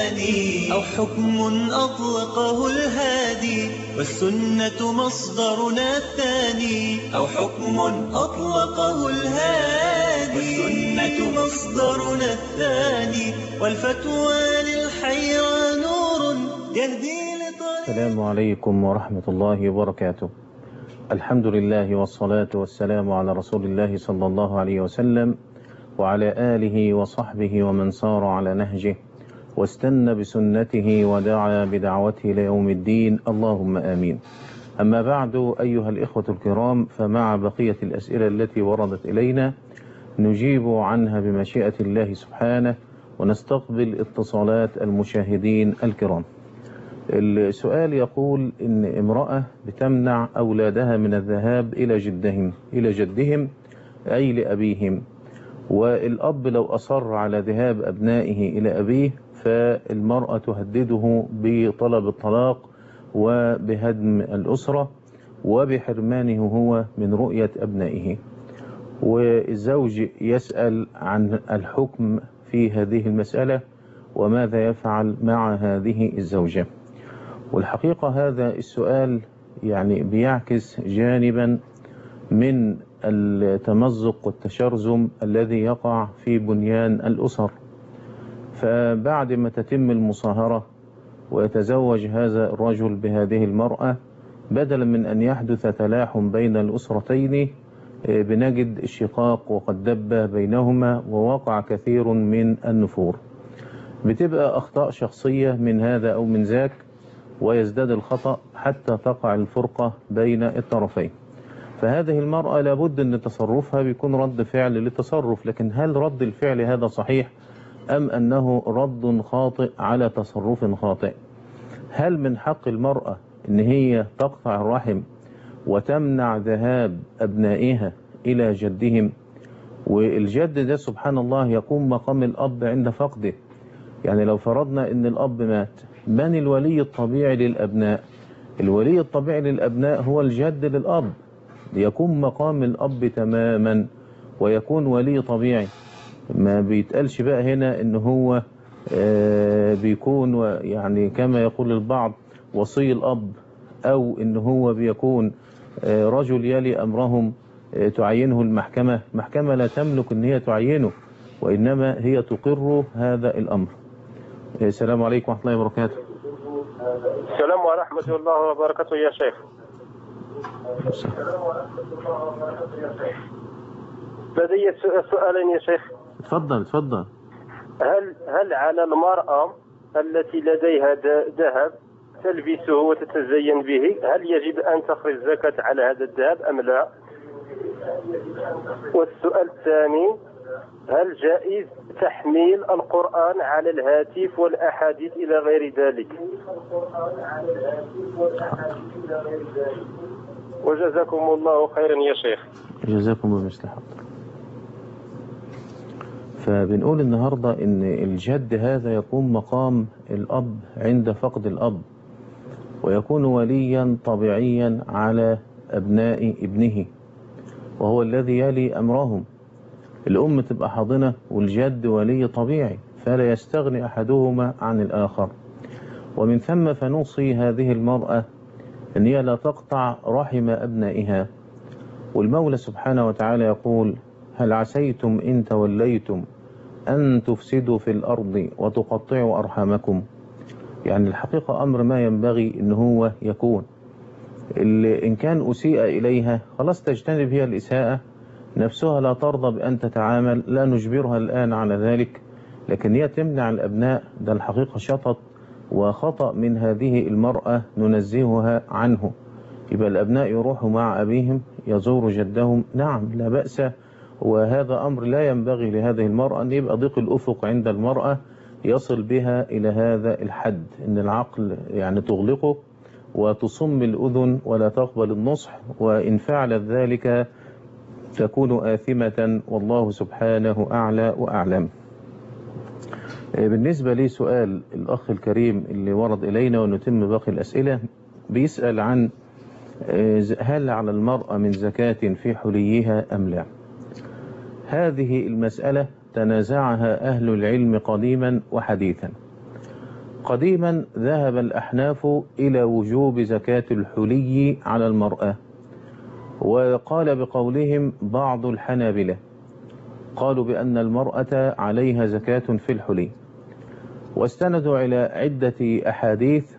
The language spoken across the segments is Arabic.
الثاني، أو حكم أطلقه الهادي والسنة مصدرنا الثاني، أو حكم أطلقه الهادي والسنة مصدرنا الثاني، والفتوى للحيرى نور يهدي لطريق. السلام عليكم ورحمة الله وبركاته. الحمد لله والصلاة والسلام على رسول الله صلى الله عليه وسلم وعلى آله وصحبه ومن سار على نهجه واستنى بسنته ودعا بدعوته ليوم الدين، اللهم آمين. أما بعد، أيها الإخوة الكرام، فمع بقية الأسئلة التي وردت إلينا نجيب عنها بمشيئة الله سبحانه، ونستقبل اتصالات المشاهدين الكرام. السؤال يقول إن امرأة بتمنع أولادها من الذهاب إلى جدهم أي لأبيهم، والأب لو أصر على ذهاب أبنائه إلى أبيه فالمرأة تهدده بطلب الطلاق وبهدم الأسرة وبحرمانه هو من رؤية أبنائه. والزوج يسأل عن الحكم في هذه المسألة وماذا يفعل مع هذه الزوجة. والحقيقة هذا السؤال يعني بيعكس جانبا من التمزق والتشرذم الذي يقع في بنيان الأسر. فبعد ما تتم المصاهرة ويتزوج هذا الرجل بهذه المرأة، بدلا من أن يحدث تلاحم بين الأسرتين بنجد الشقاق وقد دب بينهما ووقع كثير من النفور. بتبقى أخطاء شخصية من هذا أو من ذاك، ويزداد الخطأ حتى تقع الفرقة بين الطرفين. فهذه المرأة لابد أن تصرفها بيكون رد فعل للتصرف، لكن هل رد الفعل هذا صحيح أم أنه رد خاطئ على تصرف خاطئ؟ هل من حق المرأة أن هي تقطع الرحم وتمنع ذهاب أبنائها إلى جدهم؟ والجد ده سبحان الله يقوم مقام الأب عند فقده. يعني لو فرضنا أن الأب مات، من الولي الطبيعي للأبناء؟ الولي الطبيعي للأبناء هو الجد للأب، ليكون مقام الأب تماما ويكون ولي طبيعي. ما بيتقالش بقى هنا إن هو بيكون يعني كما يقول البعض وصي الأب، أو إن هو بيكون رجل يلي أمرهم تعينه المحكمة. المحكمة لا تملك إن هي تعينه، وإنما هي تقر هذا الأمر. السلام عليكم ورحمة الله وبركاته. السلام ورحمة الله وبركاته يا شيخ. لدي سؤالين يا شيخ. تفضل. هل على المرأة التي لديها ذهب تلبسه وتتزين به، هل يجب أن تخرج زكاة على هذا الذهب أم لا؟ والسؤال الثاني، هل جائز تحميل القرآن على الهاتف والأحاديث إلى غير ذلك؟ وجزاكم الله خيرا يا شيخ. جزاكم الله مثل حظ. فبنقول النهاردة إن الجد هذا يقوم مقام الأب عند فقد الأب، ويكون وليا طبيعيا على أبناء ابنه، وهو الذي يلي أمرهم. الأم تبقى حاضنة والجد ولي طبيعي، فلا يستغني أحدهما عن الآخر. ومن ثم فنوصي هذه المرأة أن هي لا تقطع رحم أبنائها. والمولى سبحانه وتعالى يقول: هل عسيتم إن توليتم أن تفسدوا في الأرض وتقطعوا أرحامكم؟ يعني الحقيقة أمر ما ينبغي أن هو يكون. إن كان أسيء إليها خلاص تجتنب هي الإساءة، نفسها لا ترضى بأن تتعامل، لا نجبرها الآن على ذلك، لكن هي تمنع الأبناء. ده الحقيقة شطط وخطأ من هذه المرأة ننزهها عنه. يبقى الأبناء يروحوا مع أبيهم يزوروا جدهم، نعم لا بأس، وهذا أمر لا ينبغي لهذه المرأة أن يبقى ضيق الأفق عند المرأة يصل بها إلى هذا الحد، أن العقل يعني تغلقه وتصم الأذن ولا تقبل النصح، وإن فعلت ذلك تكون آثمة، والله سبحانه أعلى وأعلم. بالنسبة لي سؤال الأخ الكريم اللي ورد إلينا ونتم باقي الأسئلة، بيسأل عن هل على المرأة من زكاة في حليها أم لا؟ هذه المسألة تنازعها أهل العلم قديما وحديثا. قديما ذهب الأحناف إلى وجوب زكاة الحلي على المرأة، وقال بقولهم بعض الحنابلة قالوا بأن المرأة عليها زكاة في الحلي، واستندوا إلى عدة أحاديث.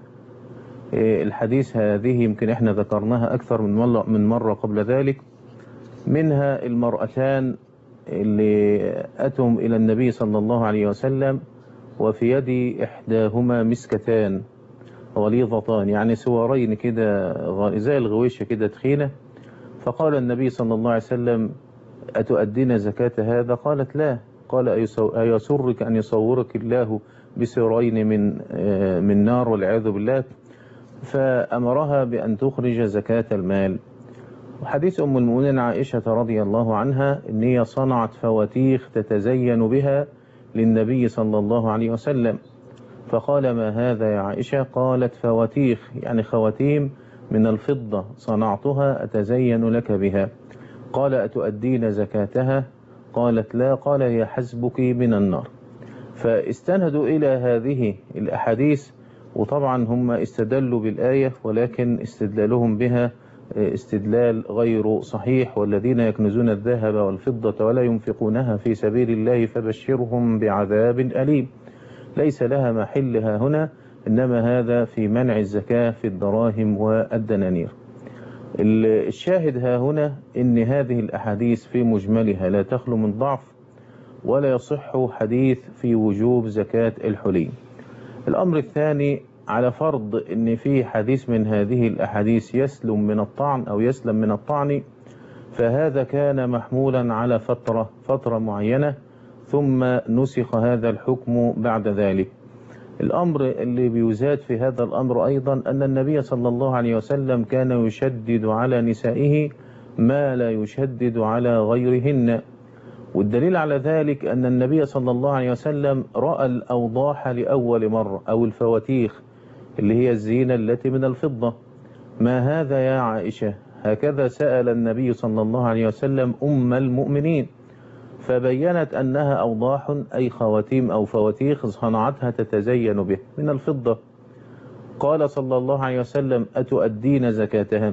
الحديث هذه يمكن احنا ذكرناها أكثر من مرة قبل ذلك، منها المرأتان اللي أتوا إلى النبي صلى الله عليه وسلم وفي يد إحداهما مسكتان غليظتان، يعني سوارين كده زي الغويشة كده تخينة. فقال النبي صلى الله عليه وسلم أتؤدين زكاة هذا؟ قالت لا. قال أيسرك أن يصورك الله بسورين من نار والعياذ بالله؟ فأمرها بأن تخرج زكاة المال. وحديث أم المؤمنين عائشة رضي الله عنها إن هي صنعت فواتيخ تتزين بها للنبي صلى الله عليه وسلم، فقال ما هذا يا عائشة؟ قالت فواتيخ يعني خواتيم من الفضة صنعتها أتزين لك بها. قال أتؤدين زكاتها؟ قالت لا. قال هي حسبك من النار. فاستندوا إلى هذه الأحاديث، وطبعا هم استدلوا بالآية ولكن استدلالهم بها استدلال غير صحيح. والذين يكنزون الذهب والفضة ولا ينفقونها في سبيل الله فبشرهم بعذاب أليم. ليس لها محلها هنا، إنما هذا في منع الزكاة في الدراهم والدنانير. الشاهد ها هنا إن هذه الأحاديث في مجملها لا تخلو من ضعف، ولا يصح حديث في وجوب زكاة الحلي. الأمر الثاني، على فرض إن في حديث من هذه الأحاديث يسلم من الطعن، فهذا كان محمولا على فترة معينة، ثم نسخ هذا الحكم بعد ذلك. الأمر اللي بيزاد في هذا الأمر أيضا أن النبي صلى الله عليه وسلم كان يشدد على نسائه ما لا يشدد على غيرهن، والدليل على ذلك أن النبي صلى الله عليه وسلم رأى الأوضاح لأول مرة، أو الفواتيخ اللي هي الزينة التي من الفضة. ما هذا يا عائشة؟ هكذا سأل النبي صلى الله عليه وسلم أم المؤمنين، فبينت أنها أوضاح أي خواتيم أو فواتيخ صنعتها تتزين به من الفضة. قال صلى الله عليه وسلم أتؤدين زكاتها؟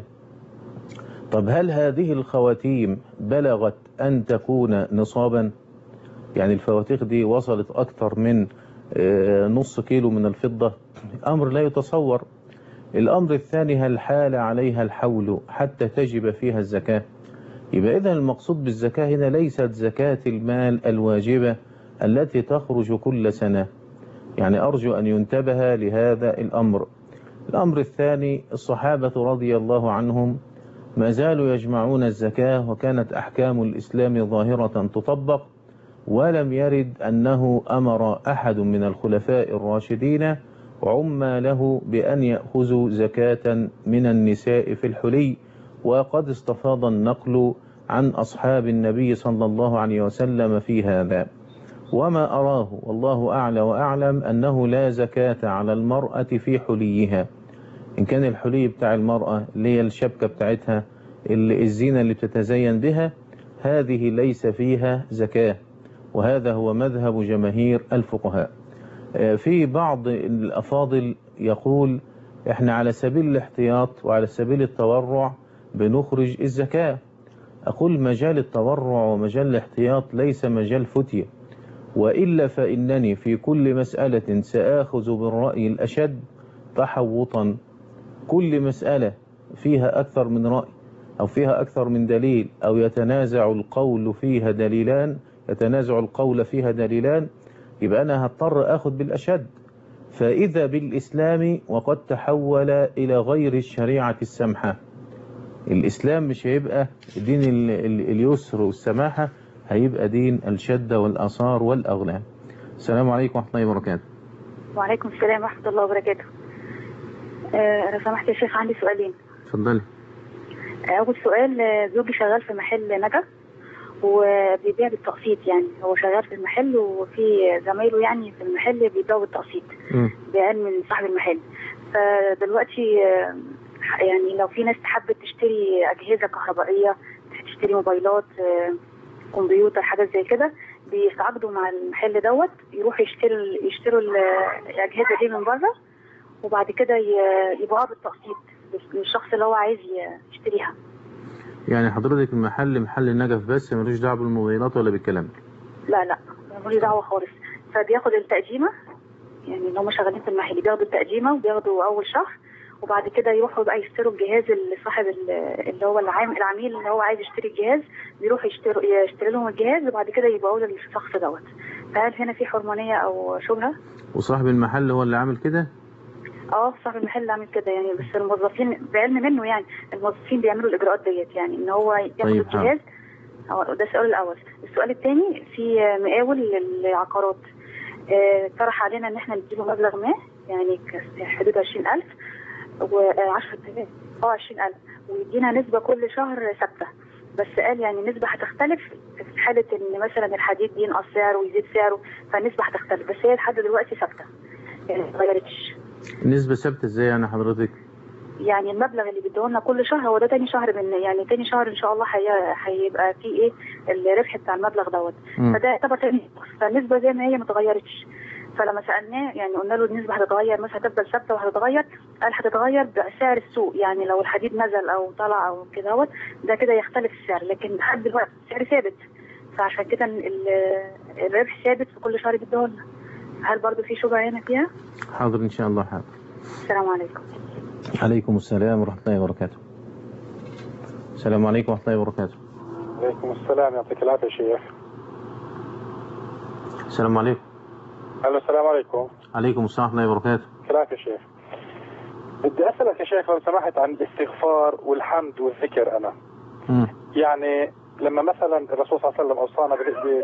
طب هل هذه الخواتيم بلغت أن تكون نصابا؟ يعني الفواتيخ دي وصلت أكثر من نص كيلو من الفضة؟ أمر لا يتصور. الأمر الثاني، هل حال عليها الحول حتى تجب فيها الزكاة؟ يبقى إذن المقصود بالزكاة هنا ليست زكاة المال الواجبة التي تخرج كل سنة. يعني أرجو أن ينتبه لهذا الأمر. الأمر الثاني، الصحابة رضي الله عنهم ما زالوا يجمعون الزكاة، وكانت أحكام الإسلام ظاهرة تطبق، ولم يرد أنه أمر أحد من الخلفاء الراشدين عماله بأن يأخذوا زكاة من النساء في الحلي. وقد استفاض النقل عن أصحاب النبي صلى الله عليه وسلم في هذا. وما أراه والله أعلى وأعلم أنه لا زكاة على المرأة في حليها. إن كان الحلي بتاع المرأة اللي هي الشبكة بتاعتها الزينة اللي بتتزين بها، هذه ليس فيها زكاة، وهذا هو مذهب جماهير الفقهاء. في بعض الأفاضل يقول إحنا على سبيل الاحتياط وعلى سبيل التورع بنخرج الزكاة. أقول مجال التورع ومجال الاحتياط ليس مجال فتية، وإلا فإنني في كل مسألة سآخذ بالرأي الأشد تحوطا. كل مسألة فيها أكثر من رأي أو فيها أكثر من دليل، أو يتنازع القول فيها دليلان، يبقى أنا هضطر أخذ بالأشد. فإذا بالإسلام وقد تحول إلى غير الشريعة السمحة. الإسلام مش هيبقى دين اليسر والسماحة، هيبقى دين الشدة والآثار والأغلال. السلام عليكم ورحمة الله وبركاته. وعليكم السلام ورحمة الله وبركاته. لو سمحت يا شيخ عندي سؤالين. اتفضلي. أول سؤال، زوجي شغال في محل نجف وبيبيع بالتقسيط، يعني هو شغال في المحل وفي زمايله يعني في المحل بيبيعوا بالتقسيط بأقل من صاحب المحل. فدلوقتي يعني لو في ناس حابة تشتري أجهزة كهربائية، تشتري موبايلات، كمبيوتر، حاجات زي كده، بيتعاقدوا مع المحل دوت، يروحوا يشتروا الأجهزة دي من بره، وبعد كده يبيعوها بالتقسيط للشخص اللي هو عايز يشتريها. يعني حضرتك المحل محل النجف بس ملوش دعوه بالموبايلات ولا بالكلام؟ لا ملوش دعوه خالص. فبياخد التقديمه، يعني اللي هم شغالين في المحل بياخدوا التقديمه وبياخدوا اول شهر، وبعد كده يروحوا بقى يشتروا الجهاز اللي صاحب اللي هو العميل اللي هو عايز يشتري الجهاز، بيروح يشتري لهم الجهاز وبعد كده يبيعوه للشخص دوت. فهل هنا في حرمانيه او شبهه؟ وصاحب المحل هو اللي عامل كده؟ صاحب المحل اللي عامل كده يعني، بس الموظفين بعلم منه، يعني الموظفين بيعملوا الاجراءات ديت، يعني ان هو ياخد الجهاز. ده السؤال الاول. السؤال الثاني، في مقاول للعقارات اقترح علينا ان احنا نديله مبلغ ما، يعني حدود 20,000 و10 20,000، ويدينا نسبه كل شهر ثابته. بس قال يعني النسبه هتختلف في حاله ان مثلا الحديد ينقص سعره ويزيد سعره، فالنسبه هتختلف، بس هي لحد دلوقتي ثابته يعني ما اتغيرتش. النسبه ثابته ازاي يعني حضرتك؟ يعني المبلغ اللي بيديه لنا كل شهر هو ده تاني شهر يعني تاني شهر ان شاء الله هيبقى فيه الربح بتاع المبلغ دوت، فده يعتبر تاني، فالنسبه زي ما هي ما اتغيرتش. فلما سالناه يعني قلنا له النسبه هتتغير مثلا، هتفضل ثابته وهتتغير؟ قال هتتغير بسعر السوق، يعني لو الحديد نزل او طلع او كده ده كده يختلف السعر، لكن لحد دلوقتي السعر ثابت، فعشان كده الربح ثابت في كل شهر بيديه لنا. هل برضو في شبهه هنا فيها؟ حاضر ان شاء الله. حاضر. السلام عليكم. عليكم السلام ورحمة الله وبركاته. السلام عليكم ورحمة الله وبركاته. عليكم السلام، يعطيك العافية شيخ. السلام عليكم. الو السلام عليكم. عليكم السلام ورحمة الله وبركاته. يعطيك العافية شيخ. بدي أسألك يا شيخ لو سمحت عن الاستغفار والحمد والذكر. أنا يعني لما مثلا الرسول صلى الله عليه وسلم أوصانا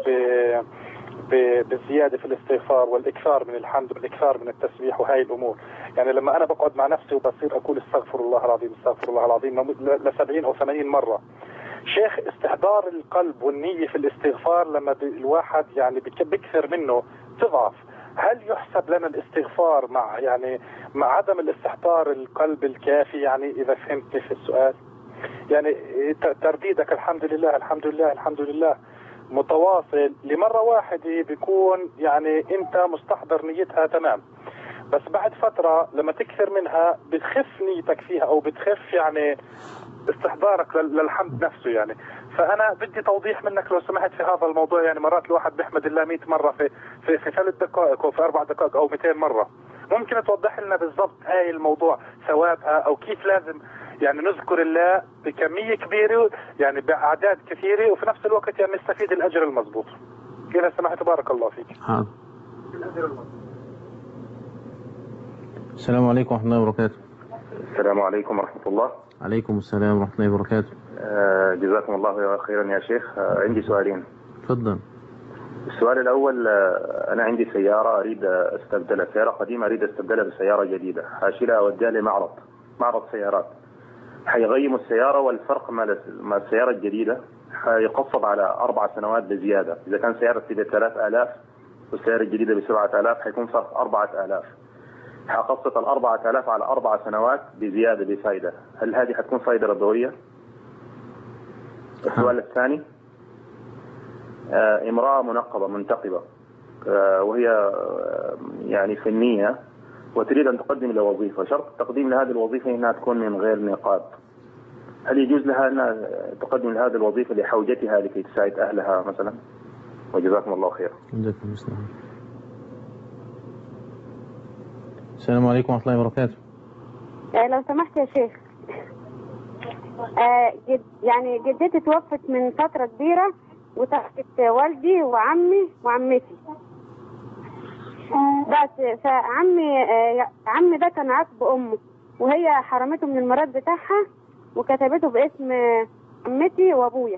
بالزيادة في الاستغفار والإكثار من الحمد والإكثار من التسبيح وهاي الأمور، يعني لما أنا بقعد مع نفسي وبصير أقول استغفر الله العظيم استغفر الله العظيم ل70 أو 80 مرة، شيخ استحضار القلب والنية في الاستغفار لما الواحد يعني بكثر منه تضعف، هل يحسب لنا الاستغفار مع عدم الاستحضار القلب الكافي؟ يعني إذا فهمتني في السؤال، يعني ترديدك الحمد لله الحمد لله الحمد لله متواصل لمرة واحدة بيكون يعني انت مستحضر نيتها تمام، بس بعد فترة لما تكثر منها بتخف نيتك فيها او بتخف يعني استحضارك للحمد نفسه يعني. فانا بدي توضيح منك لو سمحت في هذا الموضوع، يعني مرات الواحد بيحمد الله 100 مرة في 3 دقائق او في 4 دقائق او 200 مرة، ممكن توضح لنا بالضبط هاي الموضوع ثوابها او كيف لازم يعني نذكر الله بكمية كبيرة يعني بأعداد كثيرة وفي نفس الوقت يعني نستفيد الأجر المضبوط؟ كذا سمحت بارك الله فيك. حاضر. السلام عليكم ورحمة الله وبركاته. السلام عليكم ورحمة الله. عليكم السلام ورحمة الله وبركاته. جزاكم الله خيرا يا شيخ. عندي سؤالين. تفضل. السؤال الأول، أنا عندي سيارة أريد أستبدلها، سيارة قديمة أريد أستبدلها بسيارة جديدة، حاشيلها أوديها لمعرض سيارات، حيغيموا السيارة والفرق مع السيارة الجديدة حيقصد على 4 سنوات بزيادة. إذا كان سيارة ب 3000 والسيارة الجديدة ب 7000 حيكون فرق 4000، حقصت 4000 على 4 سنوات بزيادة بفائدة. هل هذه حتكون فائدة ربوية؟ السؤال الثاني، امرأة منقبة منتقبة وهي يعني فنية وتريد أن تقدم لوظيفة، شرط التقديم لهذه الوظيفة أنها تكون من غير نقاب، هل يجوز لها أن تقدم لهذه الوظيفة لحوجتها لكي تساعد أهلها مثلا؟ وجزاكم الله خير. السلام عليكم ورحمة الله وبركاته. لو سمحت يا شيخ، يعني جدتي توفت من فترة كبيرة وتركت والدي وعمي وعمتي، بس عمي ده كان عاقب أمه وهي حرمته من الميراث بتاعها وكتبته باسم عمتي وابويا.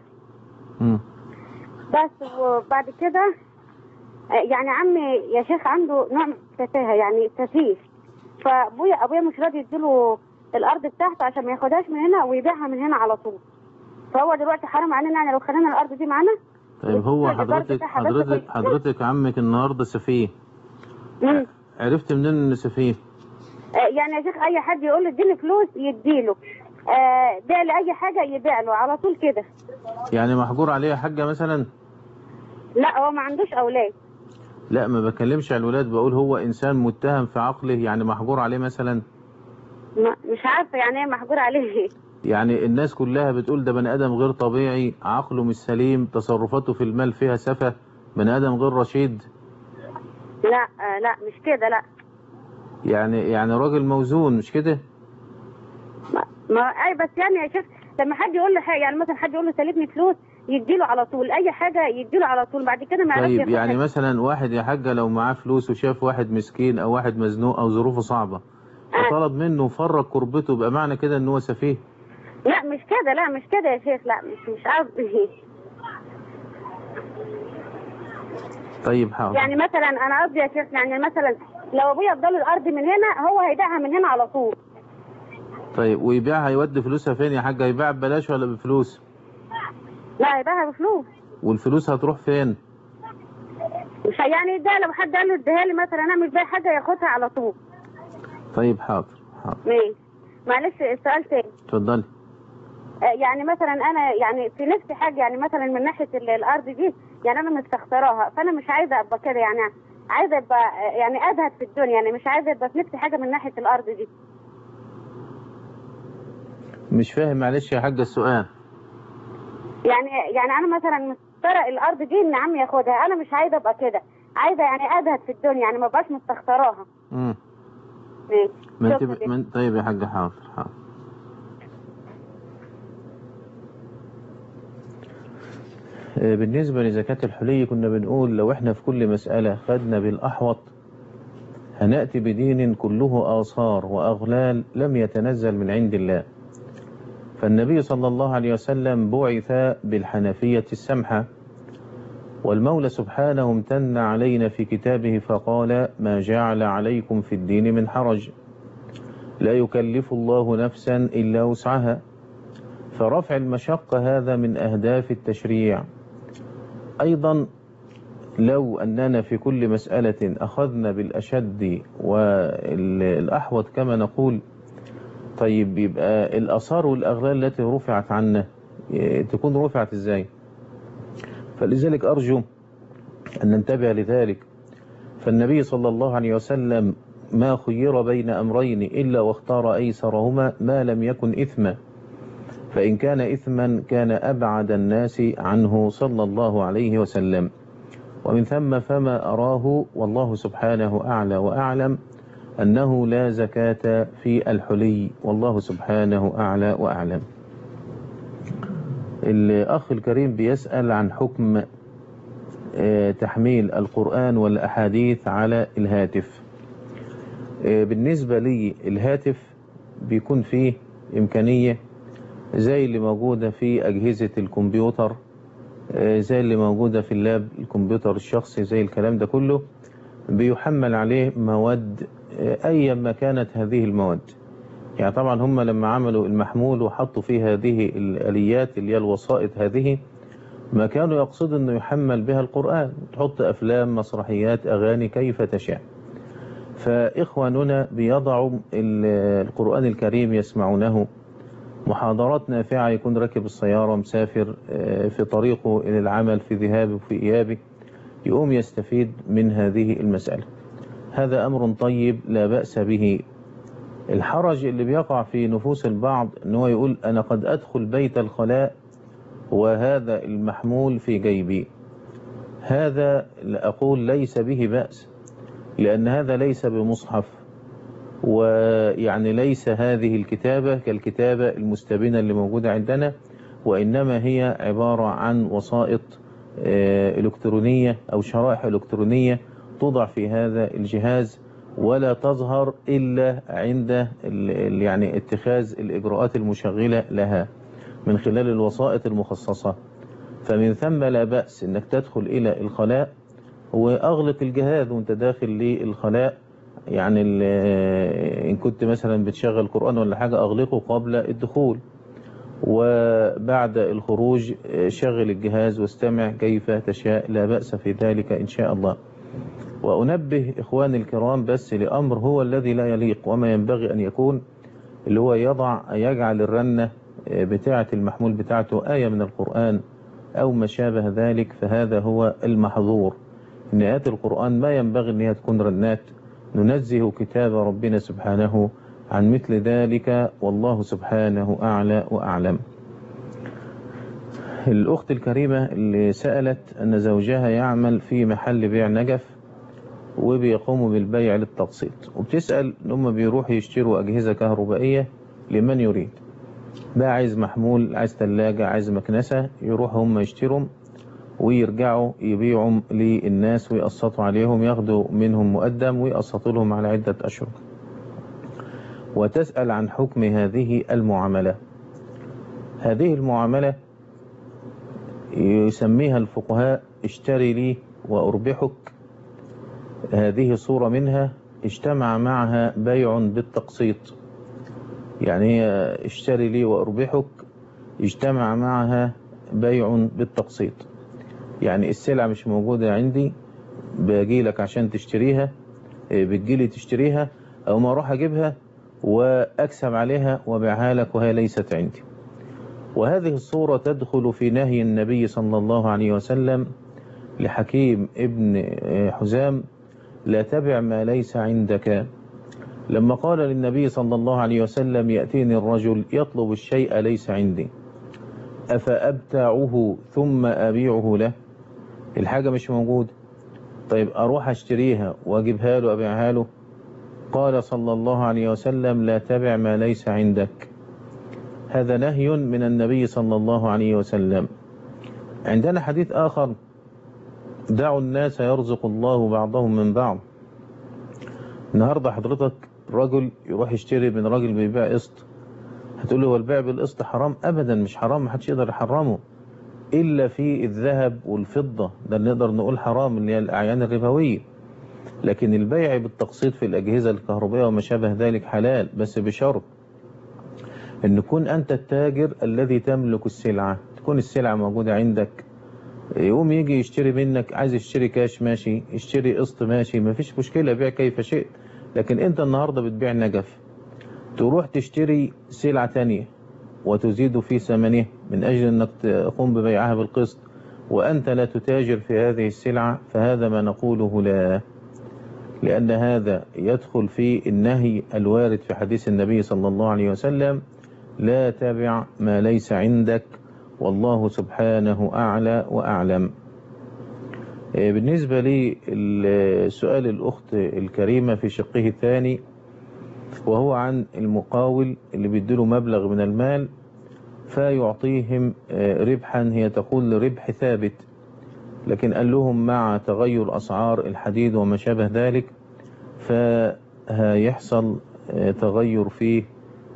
بس وبعد كده يعني عمي يا شيخ عنده نوع من التفاهة، يعني تفيه، فابويا مش راضي يديله الارض بتاعته عشان ما ياخدهاش من هنا ويبيعها من هنا على طول، فهو دلوقتي حرام علينا يعني لو خلينا الارض دي معانا. طيب هو حضرتك عمك النهارده سفيه، عرفت منين ان سفيه؟ يعني يا شيخ اي حد يقول له اديني فلوس يديله، بيع لي اي حاجه يبيع له على طول كده. يعني محجور عليه حاجه مثلا؟ لا هو ما عندوش اولاد. لا ما بكلمش على الولاد، بقول هو انسان متهم في عقله، يعني محجور عليه مثلا. مش عارفه يعني ايه محجور عليه. يعني الناس كلها بتقول ده بني ادم غير طبيعي، عقله مش سليم، تصرفاته في المال فيها سفه، بني ادم غير رشيد. لا لا مش كده، لا. يعني راجل موزون مش كده؟ ما اي بس يعني يا شيخ، لما حد يقول له حاجه، يعني مثلا حد يقول له سلفني فلوس يديله على طول، اي حاجه يديله على طول، بعد كده ما يعرفش طيب ياخدها. يعني مثلا واحد يا حاجه لو معاه فلوس وشاف واحد مسكين او واحد مزنوق او ظروفه صعبه وطلب منه وفرج كربته، يبقى معنى كده ان هو سفيه؟ لا مش كده، لا مش كده يا شيخ، لا مش قصدي. طيب حاضر. يعني مثلا انا قصدي يا شيخ، يعني مثلا لو ابويا اداله الارض من هنا هو هيبيعها من هنا على طول. طيب ويبيعها يودي فلوسها فين يا حاجه؟ هيبيعها ببلاش ولا بفلوس؟ لا هيبيعها بفلوس. والفلوس هتروح فين؟ مش يعني ده لو حد قال له اديها لي مثلا انا مش بايع حاجه ياخدها على طول. طيب حاضر. ماشي. معلش السؤال تاني. اتفضلي. يعني مثلا انا يعني في نفسي حاجه، يعني مثلا من ناحيه الارض دي، يعني انا مستخسراها، فانا مش عايزه ابقى كده، يعني عايزه ابقى يعني ازهد في الدنيا، يعني مش عايزه ابقى في نفسي حاجه من ناحيه الارض دي. مش فاهم معلش يا حاجه السؤال. يعني انا مثلا مستخسره الارض دي ان عمي ياخدها، انا مش عايزه ابقى كده، عايزه يعني ازهد في الدنيا، يعني ما ابقاش مستخسراها. طيب يا حاجه حاضر. بالنسبة لزكاة الحلي كنا بنقول لو احنا في كل مسألة خدنا بالأحوط هنأتي بدين كله آثار وأغلال لم يتنزل من عند الله. فالنبي صلى الله عليه وسلم بعث بالحنفية السمحة، والمولى سبحانه امتن علينا في كتابه فقال ما جعل عليكم في الدين من حرج، لا يكلف الله نفسا إلا وسعها. فرفع المشقة هذا من أهداف التشريع. أيضا لو أننا في كل مسألة أخذنا بالأشد والأحوط كما نقول، طيب يبقى الآثار والأغلال التي رفعت عنا تكون رفعت إزاي؟ فلذلك أرجو أن ننتبه لذلك. فالنبي صلى الله عليه وسلم ما خير بين أمرين إلا واختار أيسرهما ما لم يكن إثما، فإن كان إثما كان أبعد الناس عنه صلى الله عليه وسلم. ومن ثم فما أراه والله سبحانه أعلى وأعلم أنه لا زكاة في الحلي، والله سبحانه أعلى وأعلم. الأخ الكريم بيسأل عن حكم تحميل القرآن والأحاديث على الهاتف. بالنسبة لي الهاتف بيكون فيه إمكانية زي اللي موجودة في أجهزة الكمبيوتر، زي اللي موجودة في اللاب الكمبيوتر الشخصي، زي الكلام ده كله بيحمل عليه مواد أيما كانت هذه المواد. يعني طبعا هم لما عملوا المحمول وحطوا فيه هذه الآليات اللي هي الوسائط هذه، ما كانوا يقصدوا أنه يحمل بها القرآن، تحط أفلام مسرحيات أغاني كيف تشاء. فإخواننا بيضعوا القرآن الكريم يسمعونه، محاضرات نافعة، يكون راكب السيارة مسافر في طريقه إلى العمل في ذهابه وفي إيابه، يقوم يستفيد من هذه المسألة. هذا أمر طيب لا بأس به. الحرج اللي بيقع في نفوس البعض أنه يقول أنا قد أدخل بيت الخلاء وهذا المحمول في جيبي، هذا أقول ليس به بأس، لأن هذا ليس بمصحف، ويعني ليس هذه الكتابة كالكتابة المستبينة اللي موجودة عندنا، وإنما هي عبارة عن وسائط إلكترونية أو شرائح إلكترونية توضع في هذا الجهاز ولا تظهر إلا عند يعني اتخاذ الإجراءات المشغلة لها من خلال الوسائط المخصصة. فمن ثم لا بأس أنك تدخل إلى الخلاء وأغلق الجهاز وأنت داخل للخلاء، يعني إن كنت مثلا بتشغل قرآن ولا حاجة أغلقه قبل الدخول، وبعد الخروج شغل الجهاز واستمع كيف تشاء، لا بأس في ذلك إن شاء الله. وأنبه إخواني الكرام بس لأمر هو الذي لا يليق وما ينبغي أن يكون، اللي هو يجعل الرنة بتاعة المحمول بتاعته آية من القرآن أو ما شابه ذلك، فهذا هو المحظور. إن آيات القرآن ما ينبغي أن هي تكون رنات، ننزه كتاب ربنا سبحانه عن مثل ذلك، والله سبحانه أعلى وأعلم. الأخت الكريمة اللي سألت أن زوجها يعمل في محل بيع نجف وبيقوموا بالبيع للتقسيط، وبتسأل إن هم بيروحوا يشتروا أجهزة كهربائية لمن يريد. ده عايز محمول، عايز ثلاجة، عايز مكنسة، يروحوا هم يشتروا ويرجعوا يبيعوا للناس ويقسطوا عليهم، ياخدوا منهم مقدم ويقسطوا لهم على عدة أشهر. وتسأل عن حكم هذه المعاملة. هذه المعاملة يسميها الفقهاء اشتري لي وأربحك. هذه صورة منها اجتمع معها بيع بالتقسيط، يعني اشتري لي وأربحك اجتمع معها بيع بالتقسيط. يعني السلعة مش موجودة عندي، باجي لك عشان تشتريها، بتجيلي تشتريها، أو ما أروح أجيبها وأكسب عليها وبيعها لك وهي ليست عندي. وهذه الصورة تدخل في نهي النبي صلى الله عليه وسلم لحكيم ابن حزام: لا تبع ما ليس عندك. لما قال للنبي صلى الله عليه وسلم: يأتيني الرجل يطلب الشيء ليس عندي، أفأبتاعه ثم أبيعه له؟ الحاجة مش موجودة، طيب أروح أشتريها وأجيبها له أبيعها له؟ قال صلى الله عليه وسلم: لا تبع ما ليس عندك. هذا نهي من النبي صلى الله عليه وسلم. عندنا حديث آخر: دعوا الناس يرزق الله بعضهم من بعض. النهاردة حضرتك رجل يروح يشتري من راجل بيبيع قسط، هتقول له هو البيع بالقسط حرام؟ أبدا مش حرام، محدش يقدر يحرمه إلا في الذهب والفضة، ده اللي نقدر نقول حرام، اللي هي الأعيان الربوية. لكن البيع بالتقسيط في الأجهزة الكهربائية وما شابه ذلك حلال، بس بشرط أن تكون أنت التاجر الذي تملك السلعة، تكون السلعة موجودة عندك. يقوم يجي يشتري منك، عايز يشتري كاش ماشي، يشتري قسط ماشي، ما فيش مشكلة، بيع كيف شئت. لكن أنت النهاردة بتبيع نجف، تروح تشتري سلعة تانية وتزيد في ثمنه من أجل أنك تقوم ببيعها بالقسط وأنت لا تتاجر في هذه السلعة، فهذا ما نقوله لا، لأن هذا يدخل في النهي الوارد في حديث النبي صلى الله عليه وسلم: لا تبع ما ليس عندك، والله سبحانه أعلى وأعلم. بالنسبة لسؤال الأخت الكريمة في شقه الثاني، وهو عن المقاول اللي بيديله مبلغ من المال فيعطيهم ربحا، هي تقول ربح ثابت، لكن قال لهم مع تغير أسعار الحديد وما شابه ذلك فهيحصل تغير في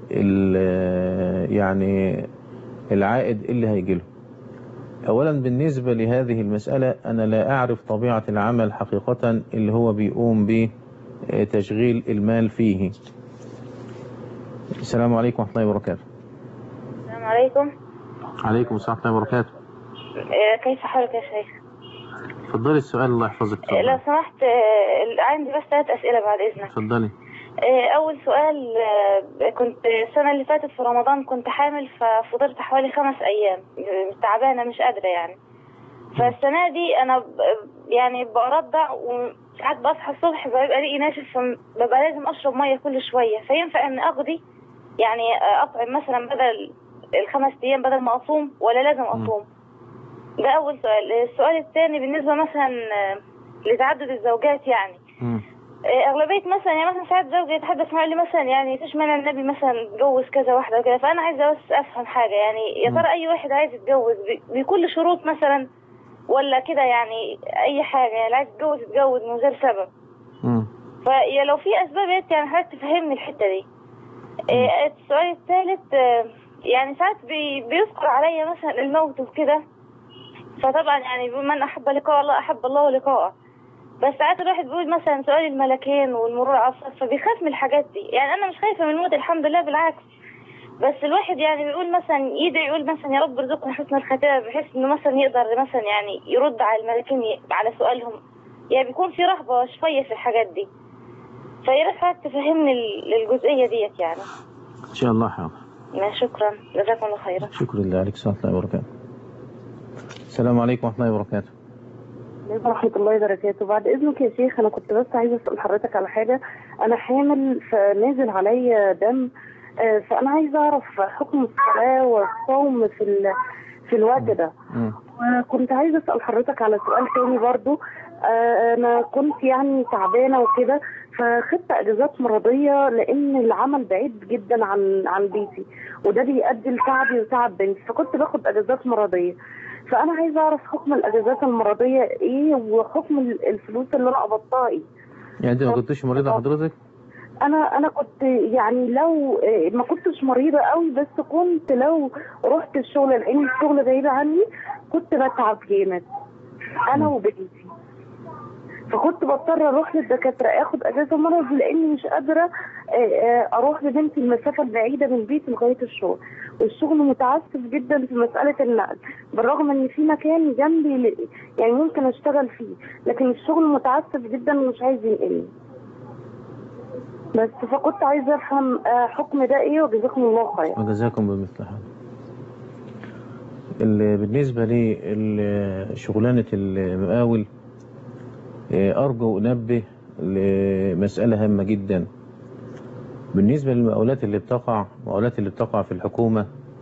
يعني العائد اللي هيجيله. أولا بالنسبة لهذه المسألة أنا لا أعرف طبيعة العمل حقيقة اللي هو بيقوم بتشغيل المال فيه. السلام عليكم ورحمة الله وبركاته. السلام عليكم. عليكم السلام ورحمة الله وبركاته. كيف حالك يا شيخ؟ تفضلي السؤال، الله يحفظك. لو سمحت عندي بس 3 أسئلة بعد إذنك. تفضلي. أول سؤال، كنت السنة اللي فاتت في رمضان كنت حامل، ففضلت حوالي 5 أيام تعبانة مش قادرة يعني. فالسنة دي أنا يعني برضع، وساعات بصحى الصبح ببقى ريقي ناشف، فببقى لازم أشرب مية كل شوية. فينفع إن أقضي يعني أطعم مثلا بدل ال5 أيام بدل ما أصوم، ولا لازم أصوم؟ ده أول سؤال. السؤال الثاني بالنسبة مثلا لتعدد الزوجات، يعني أغلبية مثلا يعني مثلا ساعات زوجي يتحدث معي لي مثلا يعني إيش معنى النبي مثلا اتجوز كذا واحدة وكذا. فأنا عايزة بس أفهم حاجة، يعني يا ترى أي واحد عايز يتجوز بكل شروط مثلا، ولا كده يعني أي حاجة، يعني عايز يتجوز من غير سبب؟ فيا لو في أسباب يعني حضرتك تفهمني الحتة دي. السؤال الثالث، يعني ساعات بيذكر عليا مثلا الموت وكده، فطبعا يعني من أحب لقاء الله أحب الله لقاءه، بس ساعات الواحد بيقول مثلا سؤال الملكين والمرور على الصف، فبيخاف من الحاجات دي. يعني أنا مش خايفة من الموت الحمد لله، بالعكس، بس الواحد يعني بيقول مثلا يدعي، يقول مثلا يا رب ارزقنا حسن الختام، بحيث إنه مثلا يقدر مثلا يعني يرد على الملكين على سؤالهم، يعني بيكون في رهبة شوية في الحاجات دي. فيا ريت حضرتك تفهمني الجزئية ديت يعني. إن شاء الله. حاضر. شكرا، جزاكم الله خيرا. شكرا لله عليك. السلام عليكم ورحمة الله وبركاته. السلام عليكم ورحمة الله وبركاته. ورحمة الله وبركاته. بعد إذنك يا شيخ، أنا كنت بس عايزة أسأل حضرتك على حاجة. أنا حامل فنازل عليا دم، فأنا عايزة أعرف حكم الصلاة والصوم في الوقت ده. وكنت عايزة أسأل حضرتك على سؤال تاني برضو. أنا كنت يعني تعبانة وكده، فخدت أجازات مرضية لأن العمل بعيد جدا عن بيتي، وده بيؤدي لتعبي وتعب بنتي، فكنت باخد أجازات مرضية. فأنا عايزة أعرف حكم الأجازات المرضية إيه، وحكم الفلوس اللي أنا قبضتها إيه. يعني أنت ما كنتش مريضة حضرتك؟ أنا كنت يعني لو ما كنتش مريضة قوي، بس كنت لو رحت الشغل لأن الشغل بعيد عني كنت بتعب جامد أنا وبنتي، فكنت بضطر اروح للدكاتره اخد اجازه مرض لاني مش قادره اروح لبنتي المسافه البعيده من بيتي لغايه الشغل، والشغل متعسف جدا في مساله النقل، بالرغم ان في مكان جنبي يعني ممكن اشتغل فيه، لكن الشغل متعسف جدا ومش عايز ينقلني بس. فكنت عايزه افهم حكم ده ايه، وجزاكم الله خير. وجزاكم بمثل هذا. بالنسبه لي شغلانه المقاول، أرجو أنبه لمسألة هامة جدا بالنسبة للمقاولات اللي بتقع في الحكومة،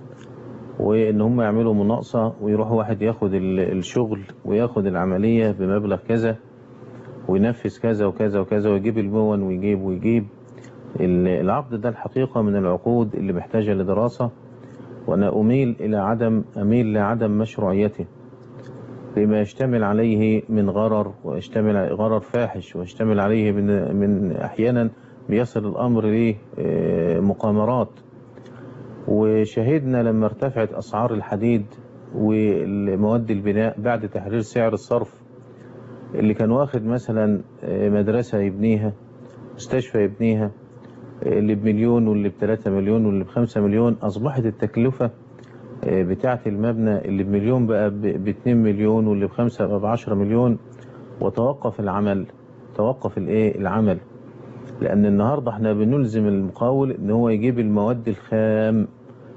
وإن هم يعملوا مناقصة ويروح واحد ياخد الشغل وياخد العملية بمبلغ كذا وينفذ كذا وكذا وكذا ويجيب المون ويجيب العقد ده. الحقيقة من العقود اللي محتاجة لدراسة، وأنا أميل لعدم مشروعيته بما يشتمل عليه من غرر، ويشتمل غرر فاحش، ويشتمل عليه من أحيانا بيصل الأمر لمقامرات. وشهدنا لما ارتفعت أسعار الحديد والمواد البناء بعد تحرير سعر الصرف، اللي كان واخد مثلا مدرسة يبنيها، مستشفى يبنيها، اللي بمليون واللي ب3 مليون واللي ب5 مليون، أصبحت التكلفة بتاعة المبنى اللي بمليون بقى ب2 مليون واللي ب5 بقى ب10 مليون. وتوقف العمل، العمل، لأن النهاردة احنا بنلزم المقاول ان هو يجيب المواد الخام،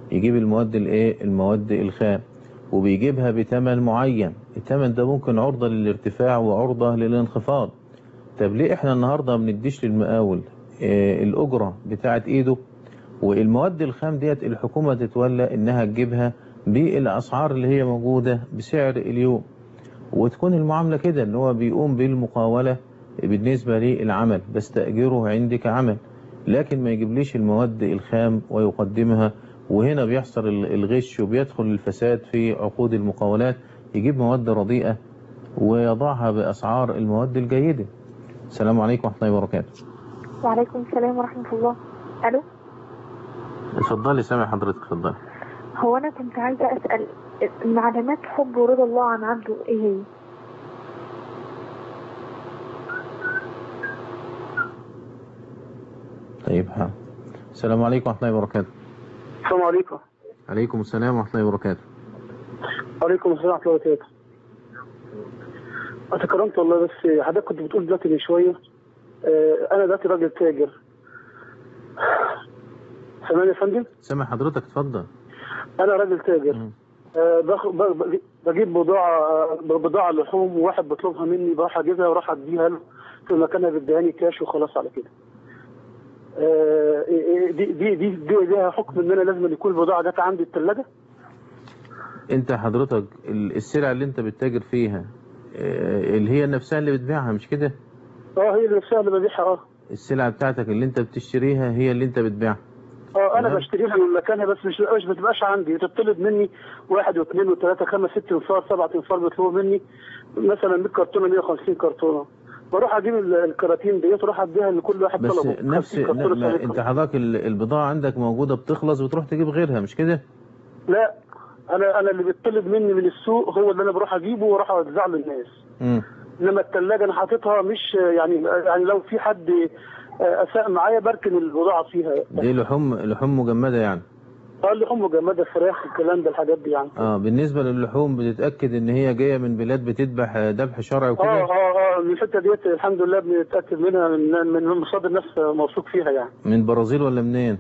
المواد الخام، وبيجيبها بثمن معين. الثمن ده ممكن عرضة للارتفاع وعرضة للانخفاض. طب ليه احنا النهاردة ما بنديش للمقاول الأجرة بتاعة ايده، والمواد الخام ديت الحكومة تتولى انها تجيبها بالاسعار اللي هي موجودة بسعر اليوم، وتكون المعاملة كده ان هو بيقوم بالمقاولة بالنسبة للعمل، بستأجره عندك عمل، لكن ما يجيبليش المواد الخام ويقدمها. وهنا بيحصل الغش وبيدخل الفساد في عقود المقاولات، يجيب مواد رديئة ويضعها بأسعار المواد الجيدة. السلام عليكم ورحمة الله وبركاته. وعليكم السلام ورحمة الله. ألو، اتفضلي، سامع حضرتك، اتفضلي. هو أنا كنت عايزة أسأل علامات حب ورضا الله عن عبده إيه هي؟ طيب، السلام عليكم ورحمة الله وبركاته. السلام عليكم. عليكم السلام ورحمة الله وبركاته. وعليكم السلام ورحمة الله وبركاته. أتكرمت والله، بس حضرتك كنت بتقول دلوقتي من شوية أنا دلوقتي راجل تاجر. سامعني يا فندم؟ سامع حضرتك، اتفضل. أنا راجل تاجر، بجيب بضاعة لحوم، وواحد بيطلبها مني بروح أجيبها وراح أديها له في مكانها، بيديهاني كاش وخلاص على كده. دي ليها حكم ان انا لازم يكون البضاعه جت عندي الثلاجه؟ انت حضرتك السلعه اللي انت بتتاجر فيها اللي هي نفسها اللي بتبيعها، مش كده؟ هي نفسها اللي ببيعها. السلعه بتاعتك اللي انت بتشتريها هي اللي انت بتبيعها. انا بشتريها من مكانها، بس مش بتبقاش عندي، تطلب مني 1 و2 و3 5 6 انفار 7 انفار، بيطلبوا مني مثلا 100 كرتونه 150 كرتونه، بروح اجيب الكراتين ديت واروح اديها لكل واحد طلبه. بس نفس انت حضرتك البضاعه عندك موجوده بتخلص بتروح تجيب غيرها، مش كده؟ لا، انا اللي بيطلب مني من السوق هو اللي انا بروح اجيبه واروح اوزعه للناس. انما الثلاجه انا حاططها، مش يعني لو في حد اساء معايا بركن البضاعه فيها. دي لحوم مجمده يعني؟ اللحوم مجمده، فراخ، الكلام ده، الحاجات دي يعني. بالنسبه للحوم بتتاكد ان هي جايه من بلاد بتذبح ذبح شرعي وكده؟ من الحته ديت الحمد لله بنتاكد منها من مصادر ناس موثوق فيها يعني. من برازيل ولا منين؟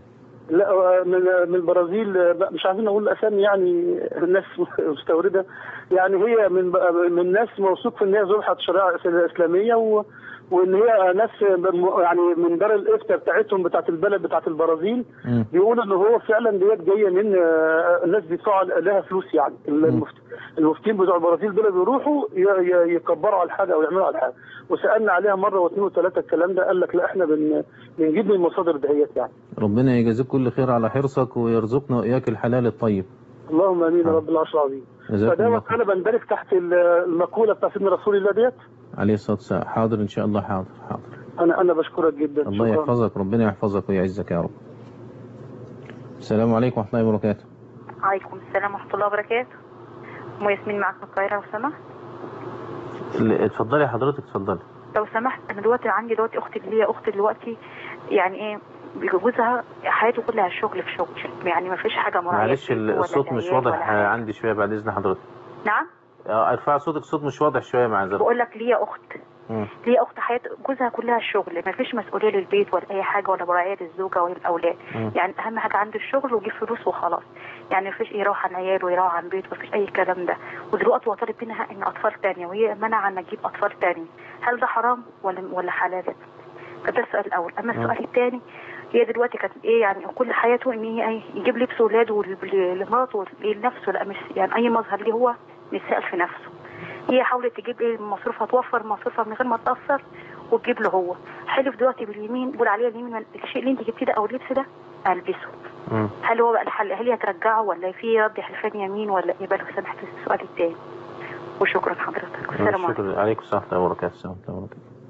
لا من البرازيل، مش عايزين اقول اسامي يعني الناس مستورده، يعني هي من ناس موثوق في ان هي ذبحت الشريعه الاسلاميه وان هي ناس يعني من دار الافتاء بتاعتهم بتاعت البلد بتاعت البرازيل بيقولوا ان هو فعلا ديت جايه من الناس بيدفعوا لها فلوس، يعني المفتين بتوع البرازيل دول بيروحوا يكبروا على الحاجه او يعملوا على الحاجه، وسالنا عليها مره واثنين وثلاثه الكلام ده، قال لك لا احنا بنجيب من المصادر دهيت يعني. ربنا يجازيك كل خير على حرصك ويرزقنا واياك الحلال الطيب. اللهم امين يا رب العرش العظيم. فده انا بندرج تحت المقوله بتاعت سيدنا رسول الله ديت عليه الصلاه والسلام. حاضر ان شاء الله. حاضر. انا بشكرك جدا. الله يحفظك، ربنا يحفظك ويعزك يا رب. السلام عليكم ورحمه الله وبركاته. وعليكم السلام ورحمه الله وبركاته. ام ياسمين معاك من القاهره لو سمحت. اتفضلي حضرتك، اتفضلي. لو سمحت، انا دلوقتي عندي اختي ليا اختي دلوقتي يعني ايه جوزها حياته كلها الشغل في شغل، يعني ما فيش حاجه مراعيه. معلش الصوت مش واضح عندي شويه بعد اذن حضرتك. نعم. ارفع صوتك، الصوت مش واضح شويه مع ذلك. بقول لك ليا اخت حياه جوزها كلها الشغل، ما فيش مسؤوليه للبيت ولا اي حاجه ولا مراعيه للزوجه ولا الاولاد. يعني اهم حاجه عنده الشغل ويجيب فلوس وخلاص، يعني ما فيش يروح عن عياله ويروح عن بيت، ما فيش اي كلام ده. ودلوقتي هو طالب منها ان اطفال ثانيه وهي منع ان تجيب اطفال ثاني، هل ده حرام ولا حلال؟ فده السؤال الاول. اما السؤال الثاني، هي دلوقتي كانت ايه يعني كل حياته ان هي يجيب لبس اولاده لمراته لنفسه، لا مش يعني اي مظهر ليه هو مثال في نفسه. هي حاولت تجيب ايه مصروفها، توفر مصروفها من غير ما تاثر وتجيب له هو. حلف دلوقتي باليمين، بقول عليها اليمين الشيء اللي انت جبتيه ده او اللبس ده البسه. هل هو بقى الحل؟ هل هي ترجعه ولا في رد حلفان يمين ولا ايه؟ بقى سامحت السؤال الثاني. وشكرا حضرتك. والسلام عليكم. شكرا عليكم ورحمه الله وبركاته. السلام عليكم.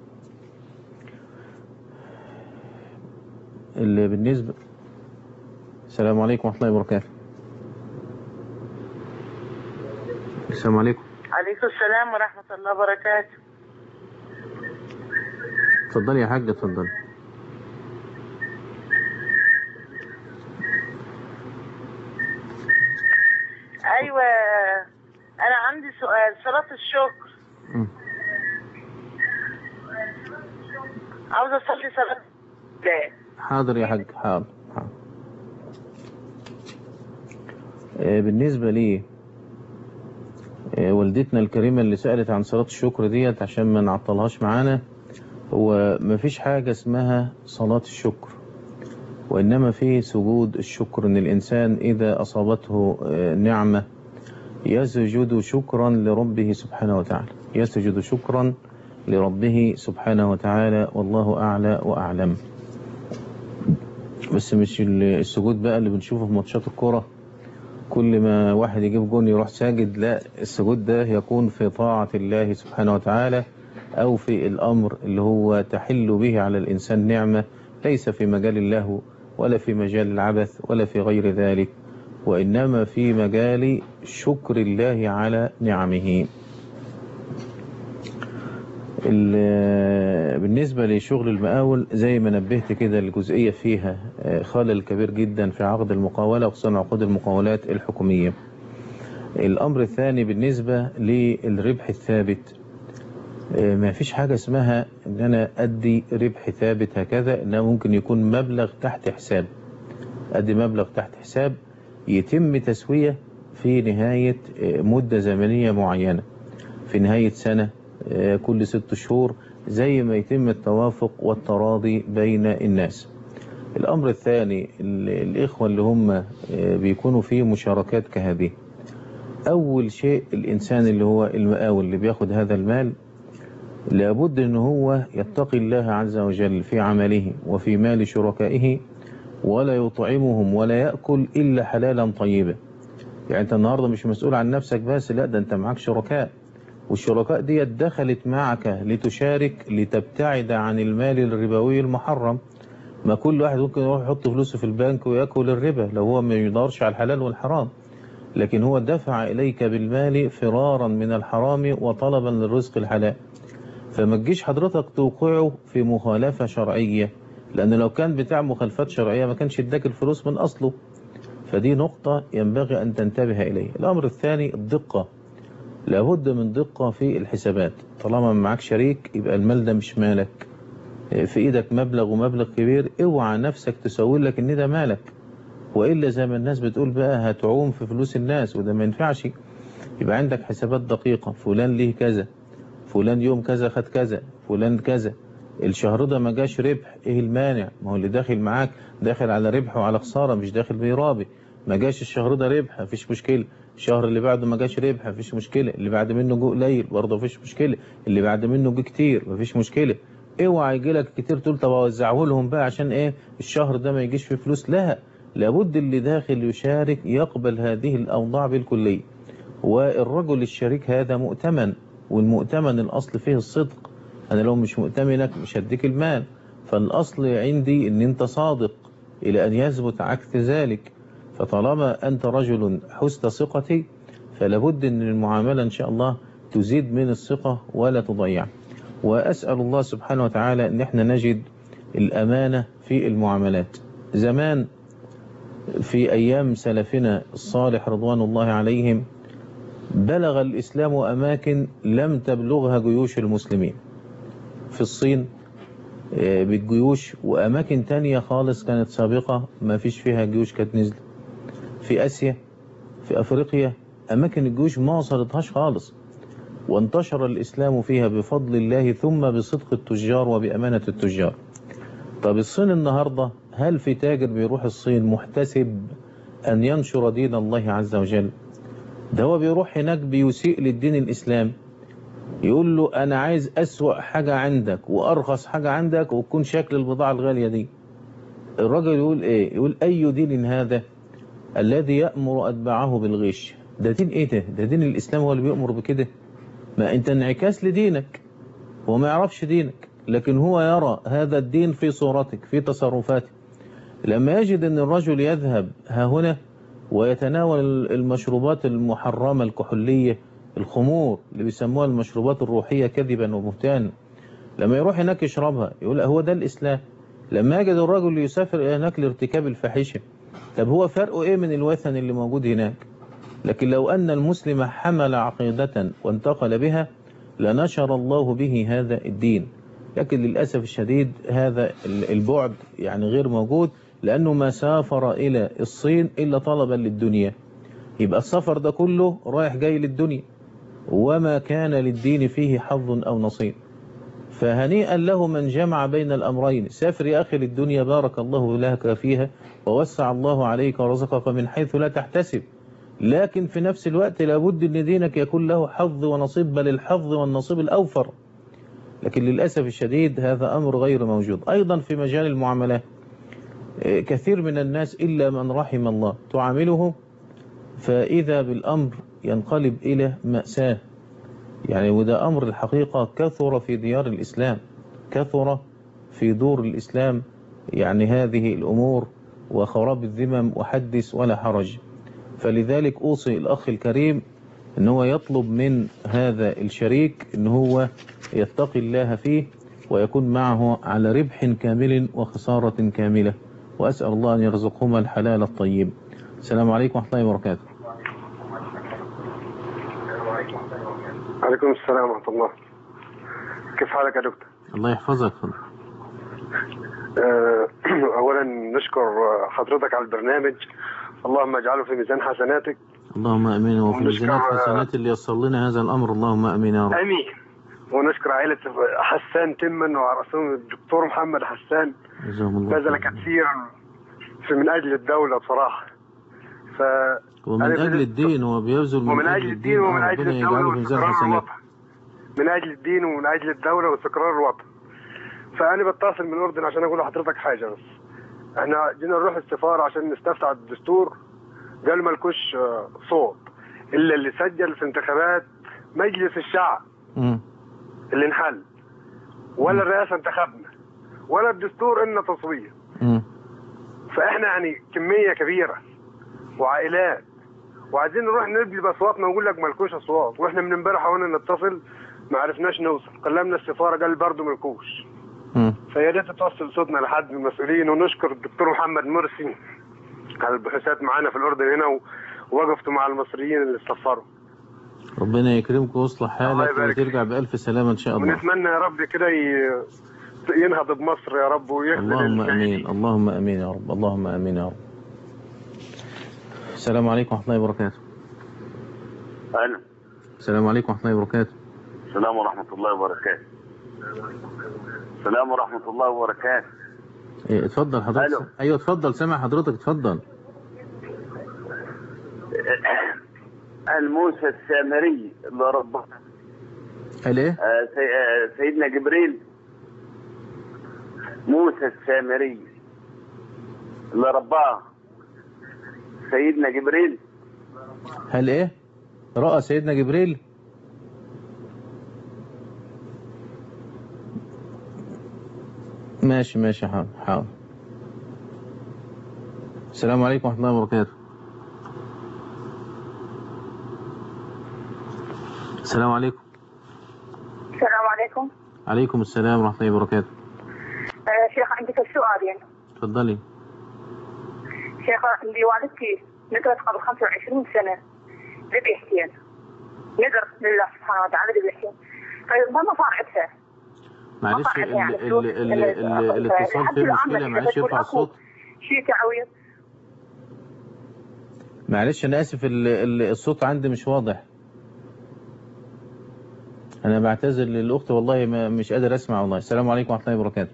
اللي بالنسبه السلام عليكم ورحمه الله وبركاته. السلام عليكم. عليكم السلام ورحمة الله وبركاته. اتفضلي يا حاجة، اتفضلي. أيوة، أنا عندي سؤال. صلاة الشكر عاوزة أصلي صلاة. حاضر يا حاج، حاضر. بالنسبة لي والدتنا الكريمة اللي سألت عن صلاة الشكر ديت عشان ما نعطلهاش معانا، هو ما فيش حاجة اسمها صلاة الشكر، وإنما في سجود الشكر، إن الإنسان إذا أصابته نعمة يسجد شكرا لربه سبحانه وتعالى، يسجد شكرا لربه سبحانه وتعالى، والله أعلى وأعلم. بس مش السجود بقى اللي بنشوفه في ماتشات الكرة، كل ما واحد يجيب جون يروح ساجد، لا، السجود ده يكون في طاعة الله سبحانه وتعالى، أو في الأمر اللي هو تحل به على الإنسان نعمة، ليس في مجال اللهو ولا في مجال العبث ولا في غير ذلك، وإنما في مجال شكر الله على نعمه. بالنسبة لشغل المقاول زي ما نبهت كده، الجزئية فيها خلل كبير جدا في عقد المقاولة، وخصوصا عقود المقاولات الحكومية. الأمر الثاني بالنسبة للربح الثابت، ما فيش حاجة اسمها ان انا ادي ربح ثابت هكذا، انه ممكن يكون مبلغ تحت حساب، ادي مبلغ تحت حساب يتم تسوية في نهاية مدة زمنية معينة، في نهاية سنة، كل 6 شهور، زي ما يتم التوافق والتراضي بين الناس. الأمر الثاني، الإخوة اللي هم بيكونوا في مشاركات كهذه، أول شيء الإنسان اللي هو المقاول اللي بياخد هذا المال لابد أن هو يتقي الله عز وجل في عمله وفي مال شركائه، ولا يطعمهم ولا يأكل إلا حلالا طيبا. يعني أنت النهاردة مش مسؤول عن نفسك بس، لا، ده أنت معك شركاء، والشركاء دي دخلت معك لتشارك لتبتعد عن المال الربوي المحرم. ما كل واحد ممكن يروح يحط فلوسه في البنك ويأكل الربا لو هو ما يدورش على الحلال والحرام، لكن هو دفع إليك بالمال فرارا من الحرام وطلبا للرزق الحلال. فما تجيش حضرتك توقعه في مخالفة شرعية، لأن لو كان بتاع مخالفات شرعية ما كانش اداك الفلوس من أصله. فدي نقطة ينبغي أن تنتبه إليه. الأمر الثاني الدقة، لابد من دقة في الحسابات. طالما معك شريك يبقى المال ده مش مالك، في إيدك مبلغ ومبلغ كبير، اوعى نفسك تسوي لك إن ده مالك، وإلا زي ما الناس بتقول بقى هتعوم في فلوس الناس، وده ما ينفعش. يبقى عندك حسابات دقيقة، فلان ليه كذا، فلان يوم كذا خد كذا، فلان كذا، الشهر ده ما جاش ربح، ايه المانع؟ ما هو اللي داخل معاك داخل على ربح وعلى خسارة، مش داخل بيرابي. ما جاش الشهر ده ربح مفيش مشكلة، الشهر اللي بعده ما جاش ربح مفيش مشكلة، اللي بعد منه جو قليل برضه مفيش مشكلة، اللي بعد منه جو كتير مفيش مشكلة. اوعى يجي لك كتير تقول طب اوزعه لهم بقى عشان ايه الشهر ده ما يجيش فيه فلوس. لا، لابد اللي داخل يشارك يقبل هذه الأوضاع بالكلية. والرجل الشريك هذا مؤتمن، والمؤتمن الأصل فيه الصدق. أنا لو مش مؤتمنك مش هديك المال، فالأصل عندي أن أنت صادق إلى أن يثبت عكس ذلك. فطالما أنت رجل حسن ثقتي فلابد أن المعاملة إن شاء الله تزيد من الثقة ولا تضيع. وأسأل الله سبحانه وتعالى أن احنا نجد الأمانة في المعاملات. زمان في أيام سلفنا الصالح رضوان الله عليهم بلغ الإسلام أماكن لم تبلغها جيوش المسلمين. في الصين بالجيوش، وأماكن تانية خالص كانت سابقة ما فيش فيها جيوش كانت نزلت. في آسيا، في أفريقيا، أماكن الجيوش ما وصلتهاش خالص، وانتشر الإسلام فيها بفضل الله ثم بصدق التجار وبأمانة التجار. طب الصين النهاردة، هل في تاجر بيروح الصين محتسب أن ينشر دين الله عز وجل؟ ده هو بيروح هناك بيسيء للدين الإسلام، يقول له أنا عايز أسوأ حاجة عندك وأرخص حاجة عندك وتكون شكل البضاعة الغالية دي. الراجل يقول إيه؟ يقول أي دين هذا الذي يأمر أتباعه بالغش؟ ده دين إيه ده؟ ده دين الإسلام هو اللي بيأمر بكده؟ ما أنت انعكاس لدينك، هو ما يعرفش دينك، لكن هو يرى هذا الدين في صورتك في تصرفاتك. لما يجد أن الرجل يذهب ها هنا ويتناول المشروبات المحرمة الكحولية، الخمور اللي بيسموها المشروبات الروحية كذبا وبهتانا، لما يروح هناك يشربها يقول هو ده الإسلام. لما يجد الرجل يسافر هناك لارتكاب الفاحشة، طب هو فرقه ايه من الوثن اللي موجود هناك؟ لكن لو أن المسلم حمل عقيدة وانتقل بها لنشر الله به هذا الدين. لكن للأسف الشديد هذا البعد يعني غير موجود، لأنه ما سافر إلى الصين إلا طلبا للدنيا. يبقى السفر ده كله رايح جاي للدنيا، وما كان للدين فيه حظ أو نصيب. فهنيئا له من جمع بين الأمرين. سافر يا أخي للدنيا بارك الله لك فيها ووسع الله عليك ورزقك من حيث لا تحتسب، لكن في نفس الوقت لابد أن دينك يكون له حظ ونصيب، بل الحظ والنصيب الأوفر. لكن للأسف الشديد هذا أمر غير موجود. أيضا في مجال المعاملات كثير من الناس إلا من رحم الله تعامله فإذا بالأمر ينقلب إلى مأساة. يعني وده أمر الحقيقة كثر في ديار الإسلام، كثر في دور الإسلام يعني هذه الأمور وخراب الذمم وحدث ولا حرج. فلذلك أوصي الأخ الكريم أن هو يطلب من هذا الشريك أن هو يتقي الله فيه ويكون معه على ربح كامل وخسارة كاملة، وأسأل الله أن يرزقهما الحلال الطيب. السلام عليكم ورحمة الله وبركاته. عليكم السلام ورحمة الله. كيف حالك يا دكتور؟ الله يحفظك. أولا نشكر حضرتك على البرنامج، اللهم اجعله في ميزان حسناتك. اللهم امين، وفي ميزان حسنات اللي يصل لنا هذا الامر، اللهم امين يا رب. امين. ونشكر عائلة حسان تمن وعلى راسهم الدكتور محمد حسان، بذل كثيرا من اجل الدولة بصراحة. ومن اجل الدين، هو بيبذل من اجل الدين ومن اجل الدولة واستقرار الوطن، من اجل الدين ومن اجل الدولة واستقرار الوطن. فانا بتصل من الاردن عشان اقول لحضرتك حاجة بس. احنا جينا نروح السفارة عشان نستفتح الدستور، قالوا مالكوش صوت الا اللي سجل في انتخابات مجلس الشعب اللي انحل، ولا الرئاسة انتخبنا ولا الدستور إلنا تصويت. فاحنا يعني كمية كبيرة وعائلات، وعايزين نروح نبلي باصواتنا ونقول لك مالكوش اصوات، واحنا من امبارح وانا نتصل ما عرفناش نوصل، كلمنا السفارة قال برضه مالكوش. فيا ريت توصل صوتنا لحد المسؤولين. ونشكر الدكتور محمد مرسي على البحوثات معانا في الأردن هنا، ووقفتوا مع المصريين اللي سفروا. ربنا يكرمك ويصلح حالك وترجع بألف سلامة إن شاء الله. ونتمنى يا رب كده ينهض بمصر يا رب ويخلي اللهم أمين، اللهم أمين يا رب، اللهم أمين يا رب. السلام عليكم ورحمة الله وبركاته. أهلا. السلام عليكم ورحمة الله وبركاته. السلام ورحمة الله وبركاته. السلام ورحمة الله وبركاته. إيه اتفضل حضرتك. ألو. أيوه اتفضل، سامع حضرتك، اتفضل. الموسى السامري اللي رباه. الايه؟ سيدنا جبريل. موسى السامري اللي رباه سيدنا جبريل. هل ايه؟ رأى سيدنا جبريل؟ ماشي حاضر. السلام عليكم ورحمة الله وبركاته. السلام عليكم. السلام عليكم. عليكم السلام ورحمة الله وبركاته. شيخ عندك سؤالين. تفضلي. شيخ عندي والدتي نذرت قبل 25 سنة ذبيحتين، نذر لله سبحانه وتعالى ذبيحتين، فما صارتها. معلش الاتصال فيه مشكلة، معلش يرفع الصوت. شيء تعويض. معلش أنا آسف، الصوت عندي مش واضح. أنا بعتذر للأخت والله، مش قادر أسمع والله. السلام عليكم ورحمة الله وبركاته.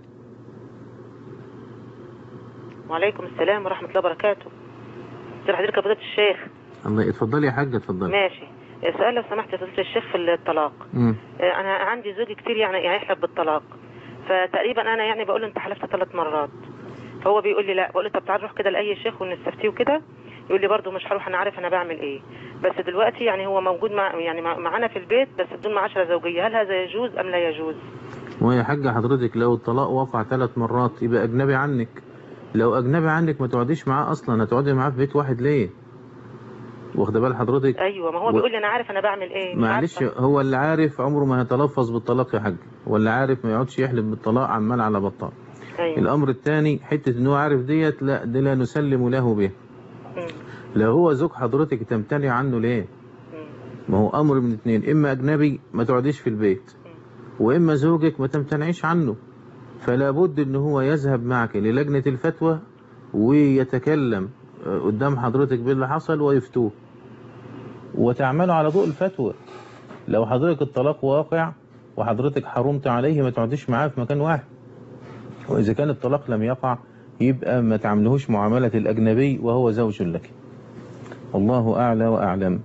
وعليكم السلام ورحمة الله وبركاته. ازي حضرتك يا فضيلة الشيخ؟ الله، اتفضلي يا حاجة، اتفضلي. ماشي. سؤال لو سمحت يا فضيلة الشيخ في الطلاق. أنا عندي زوجي كتير يعني هيحلف بالطلاق، فتقريبا أنا يعني بقول له أنت حلفت 3 مرات، فهو بيقول لي لا. بقول له طب تعال نروح كده لأي شيخ ونستفتيه وكده، يقول لي برضه مش هروح، أنا عارف أنا بعمل إيه. بس دلوقتي يعني هو موجود معانا في البيت بس بدون معاشرة زوجية، هل هذا يجوز أم لا يجوز؟ ويا حاجة حضرتك لو الطلاق وقع 3 مرات يبقى أجنبي عنك. لو أجنبي عنك ما تقعديش معاه أصلا، هتقعدي معاه في بيت واحد ليه؟ واخده بال حضرتك؟ ايوه، ما هو بيقول لي انا عارف انا بعمل ايه. معلش، هو اللي عارف عمره ما هيتلفظ بالطلاق يا حاج، واللي عارف ما يقعدش يحلف بالطلاق عمال على بطال. أيوة. الامر الثاني حته ان هو عارف ديت، لا دي لا نسلم له به. لو هو زوج حضرتك تمتنع عنه ليه؟ ما هو امر من 2، اما اجنبي ما تقعديش في البيت، واما زوجك ما تمتنعيش عنه. فلا بد ان هو يذهب معك للجنه الفتوى ويتكلم قدام حضرتك باللي حصل ويفتوه وتعملوا على ضوء الفتوى. لو حضرتك الطلاق واقع وحضرتك حرمت عليه ما تقعديش معاه في مكان واحد، واذا كان الطلاق لم يقع يبقى ما تعملهوش معاملة الاجنبي وهو زوج لك. الله اعلى واعلم.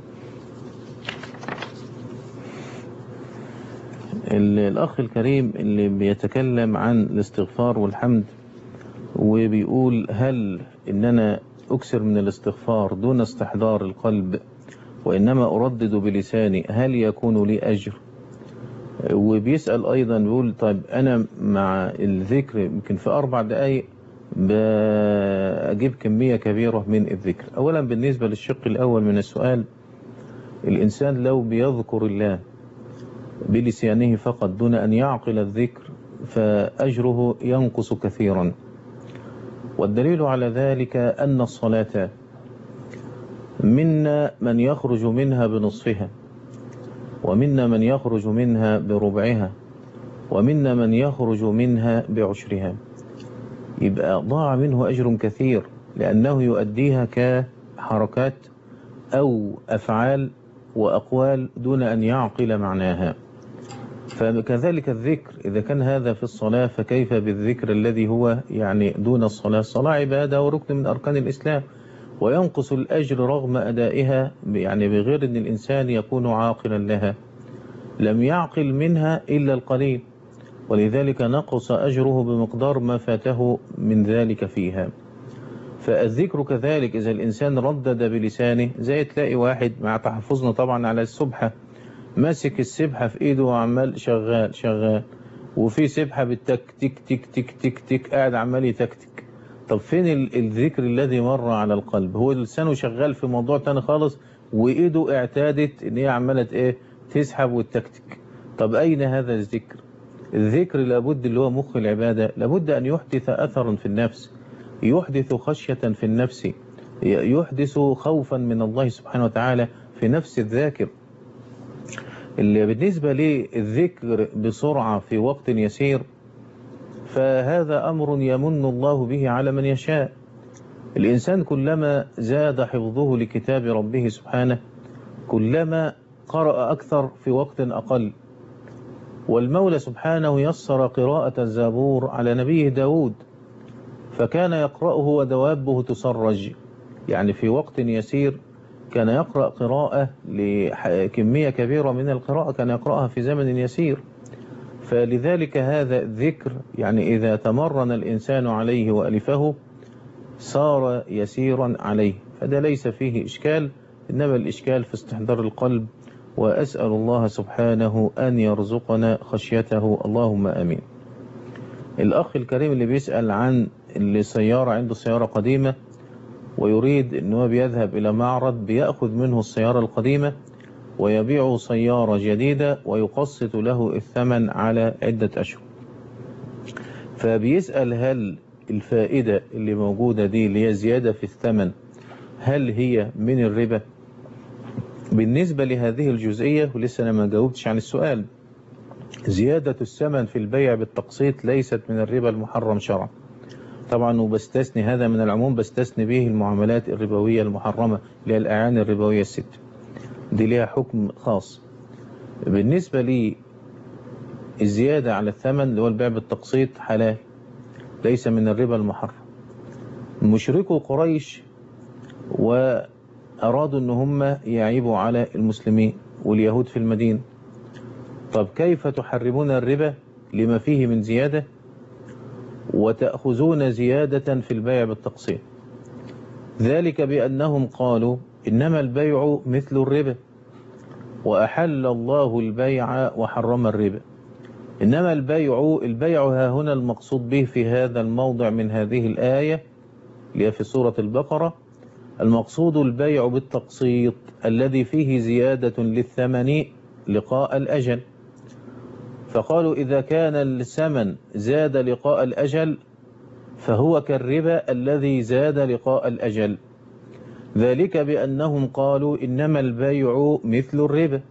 الاخ الكريم اللي بيتكلم عن الاستغفار والحمد وبيقول هل ان انا اكثر من الاستغفار دون استحضار القلب وإنما أردد بلساني هل يكون لي أجر؟ وبيسأل أيضا بيقول طيب أنا مع الذكر يمكن في 4 دقائق بجيب كمية كبيرة من الذكر. أولا بالنسبة للشق الأول من السؤال، الإنسان لو بيذكر الله بلسانه فقط دون أن يعقل الذكر فأجره ينقص كثيرا. والدليل على ذلك أن الصلاة منا من يخرج منها بنصفها، ومنا من يخرج منها بربعها، ومنا من يخرج منها بعشرها. يبقى ضاع منه أجر كثير لأنه يؤديها كحركات أو أفعال وأقوال دون أن يعقل معناها. فكذلك الذكر إذا كان هذا في الصلاة فكيف بالذكر الذي هو يعني دون الصلاة؟ الصلاة عبادة وركن من أركان الإسلام، وينقص الأجر رغم أدائها يعني بغير أن الإنسان يكون عاقلا لها. لم يعقل منها إلا القليل، ولذلك نقص أجره بمقدار ما فاته من ذلك فيها. فالذكر كذلك إذا الإنسان ردد بلسانه، زي تلاقي واحد مع تحفظنا طبعا على السبحة ماسك السبحة في إيده وعمال شغال وفي سبحة بالتك تك تك تك تك تك قاعد عمال يتكتك. طب فين الذكر الذي مر على القلب؟ هو لسانه شغال في موضوع تاني خالص وإيده اعتادت إن هي عمالت إيه تسحب والتكتك. طب أين هذا الذكر؟ الذكر لابد اللي هو مخ العبادة لابد أن يحدث أثرا في النفس، يحدث خشية في النفس، يحدث خوفا من الله سبحانه وتعالى في نفس الذاكر. اللي بالنسبة للذكر بسرعة في وقت يسير فهذا أمر يمن الله به على من يشاء. الإنسان كلما زاد حفظه لكتاب ربه سبحانه كلما قرأ أكثر في وقت أقل. والمولى سبحانه يسر قراءة الزبور على نبيه داود، فكان يقرأه ودوابه تسرج، يعني في وقت يسير كان يقرأ قراءة لكمية كبيرة من القراءة كان يقرأها في زمن يسير. فلذلك هذا الذكر يعني إذا تمرن الإنسان عليه وألفه صار يسيرا عليه، فده ليس فيه إشكال، إنما الإشكال في استحضار القلب. وأسأل الله سبحانه أن يرزقنا خشيته، اللهم آمين. الأخ الكريم اللي بيسأل عن اللي سيارة عنده سيارة قديمة ويريد أنه بيذهب إلى معرض بيأخذ منه السيارة القديمة ويبيع سيارة جديدة ويقسط له الثمن على عدة أشهر. فبيسأل هل الفائدة اللي موجودة دي اللي هي زيادة في الثمن هل هي من الربا؟ بالنسبة لهذه الجزئية ولسه أنا ما جاوبتش عن السؤال، زيادة الثمن في البيع بالتقسيط ليست من الربا المحرم شرعا طبعا، وبستثني هذا من العموم، بستثني به المعاملات الربوية المحرمة اللي هي الأعيان الربوية الست، دي ليها حكم خاص. بالنسبة لي الزيادة على الثمن اللي هو البيع بالتقسيط حلال، ليس من الربا المحرم. مشركو قريش وأرادوا أن هم يعيبوا على المسلمين واليهود في المدينة، طب كيف تحرمون الربا لما فيه من زيادة وتأخذون زيادة في البيع بالتقسيط؟ ذلك بأنهم قالوا إنما البيع مثل الربا وأحل الله البيع وحرم الربا. إنما البيع ها هنا المقصود به في هذا الموضع من هذه الآية اللي هي في سورة البقرة، المقصود البيع بالتقسيط الذي فيه زيادة للثمن لقاء الأجل. فقالوا إذا كان الثمن زاد لقاء الأجل فهو كالربا الذي زاد لقاء الأجل، ذلك بأنهم قالوا إنما البيع مثل الربا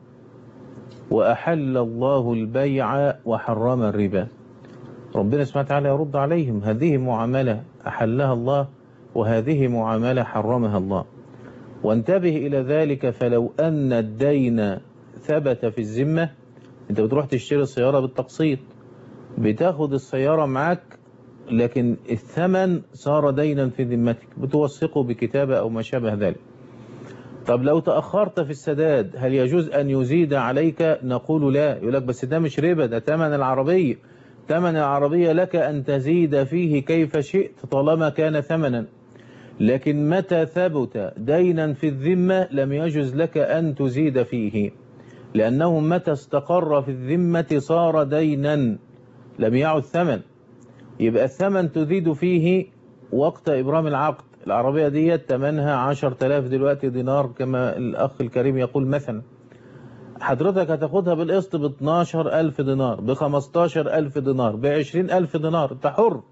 وأحل الله البيع وحرم الربا. ربنا سبحانه وتعالى يرد عليهم، هذه معاملة أحلها الله وهذه معاملة حرمها الله. وانتبه إلى ذلك، فلو أن الدين ثبت في الذمة، أنت بتروح تشتري السيارة بالتقسيط بتاخد السيارة معك لكن الثمن صار دينا في ذمتك بتوثقه بكتابة أو ما شابه ذلك. طب لو تأخرت في السداد هل يجوز أن يزيد عليك؟ نقول لا. يقول لك بس ده مش ربا، ده ثمن العربية، ثمن العربية لك أن تزيد فيه كيف شئت طالما كان ثمنا، لكن متى ثبت دينا في الذمة لم يجوز لك أن تزيد فيه، لأنه متى استقر في الذمة صار دينا لم يعد ثمن. يبقى الثمن تزيد فيه وقت إبرام العقد. العربية دي ثمنها 10,000 دلوقتي دينار كما الأخ الكريم يقول مثلا، حضرتك هتاخدها بالقسط ب 12,000 دينار، ب 15,000 دينار، ب 20,000 دينار، انت حر،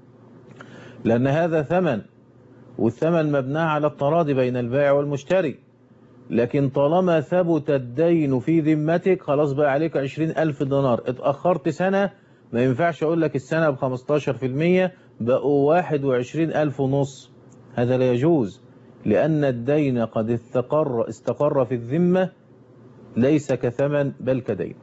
لأن هذا ثمن، والثمن مبنى على التراضي بين البائع والمشتري. لكن طالما ثبت الدين في ذمتك خلاص بقى عليك 20,000 دينار، اتأخرت سنة ما ينفعش أقول لك السنة ب 15%، بقوا 21,500، هذا لا يجوز، لأن الدين قد استقر في الذمة ليس كثمن بل كدين.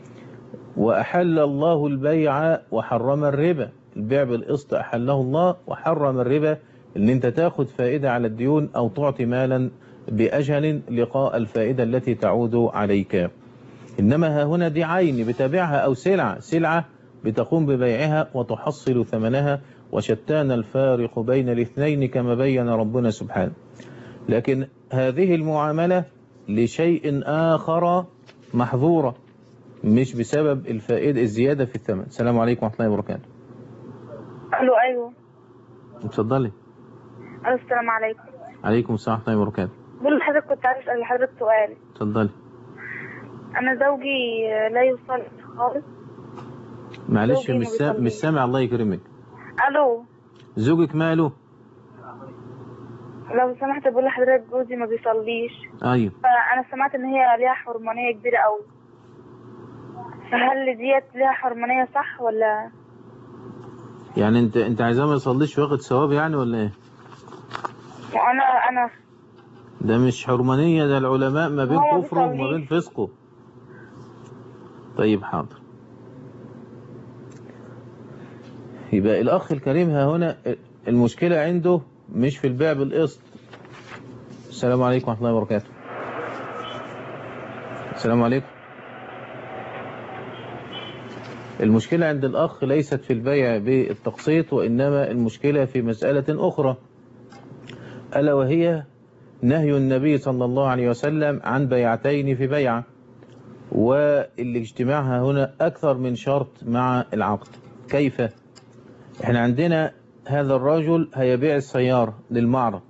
وأحل الله البيع وحرم الربا، البيع بالقسط أحله الله وحرم الربا، ان انت تاخد فائدة على الديون او تعطي مالا بأجل لقاء الفائدة التي تعود عليك. انما ها هنا دي عين بتابعها او سلعة بتقوم ببيعها وتحصل ثمنها، وشتان الفارق بين الاثنين كما بين ربنا سبحانه. لكن هذه المعاملة لشيء آخر محظورة، مش بسبب الفائدة الزيادة في الثمن. السلام عليكم ورحمة الله وبركاته. الو ايوه اتفضلي. السلام عليكم. عليكم السلام ورحمة الله وبركاته. بقول لحضرتك كنت عايز اسال حضرتك سؤال. اتفضلي. انا زوجي لا يصلي خالص. معلش مش سامع، الله يكرمك. الو زوجك ماله؟ لو سمحت بقول لحضرتك جوزي ما بيصليش. ايوه. فانا سمعت ان هي ليها حرمانيه كبيره قوي، فهل ديت ليها حرمانيه صح ولا؟ يعني انت عايزاه ما يصليش وياخد ثواب يعني ولا ايه؟ أنا ده مش حرمانية، ده العلماء ما بين كفره وما بين فسقه. طيب حاضر. يبقى الأخ الكريم ها هنا المشكلة عنده مش في البيع بالقسط. السلام عليكم ورحمة الله وبركاته. السلام عليكم. المشكلة عند الأخ ليست في البيع بالتقسيط، وإنما المشكلة في مسألة أخرى، ألا وهي نهي النبي صلى الله عليه وسلم عن بيعتين في بيعة، واللي اجتماعها هنا أكثر من شرط مع العقد. كيف؟ احنا عندنا هذا الرجل هيبيع السيارة للمعرض،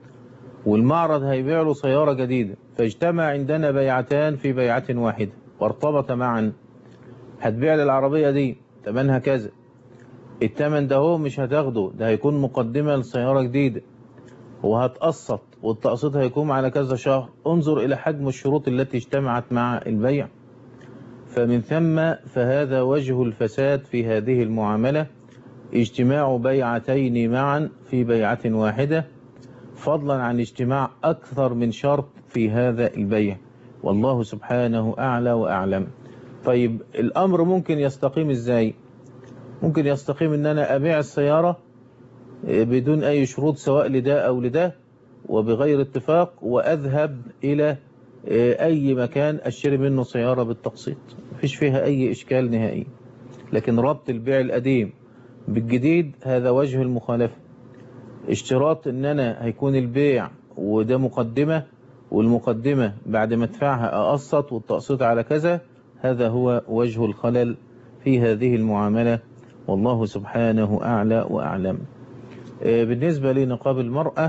والمعرض هيبيع له سيارة جديدة، فاجتمع عندنا بيعتان في بيعة واحدة وارتبط معا. هتبيع للعربية دي تمنها كذا، التمن ده هو مش هتاخده، ده هيكون مقدمة لسيارة جديدة، وهتقسط، والتقسيط هيكون على كذا شهر. انظر إلى حجم الشروط التي اجتمعت مع البيع. فمن ثم فهذا وجه الفساد في هذه المعاملة، اجتماع بيعتين معا في بيعة واحدة، فضلا عن اجتماع أكثر من شرط في هذا البيع، والله سبحانه أعلى وأعلم. طيب الأمر ممكن يستقيم إزاي؟ ممكن يستقيم إن أنا أبيع السيارة بدون أي شروط سواء لده أو لده وبغير اتفاق، وأذهب إلى أي مكان أشتري منه سيارة بالتقسيط، مفيش فيها أي إشكال نهائي. لكن ربط البيع القديم بالجديد هذا وجه المخالفة. اشتراط ان انا هيكون البيع وده مقدمة، والمقدمة بعد ما ادفعها اقسط، والتقسيط على كذا، هذا هو وجه الخلل في هذه المعاملة، والله سبحانه أعلى وأعلم. بالنسبة لنقاب المرأة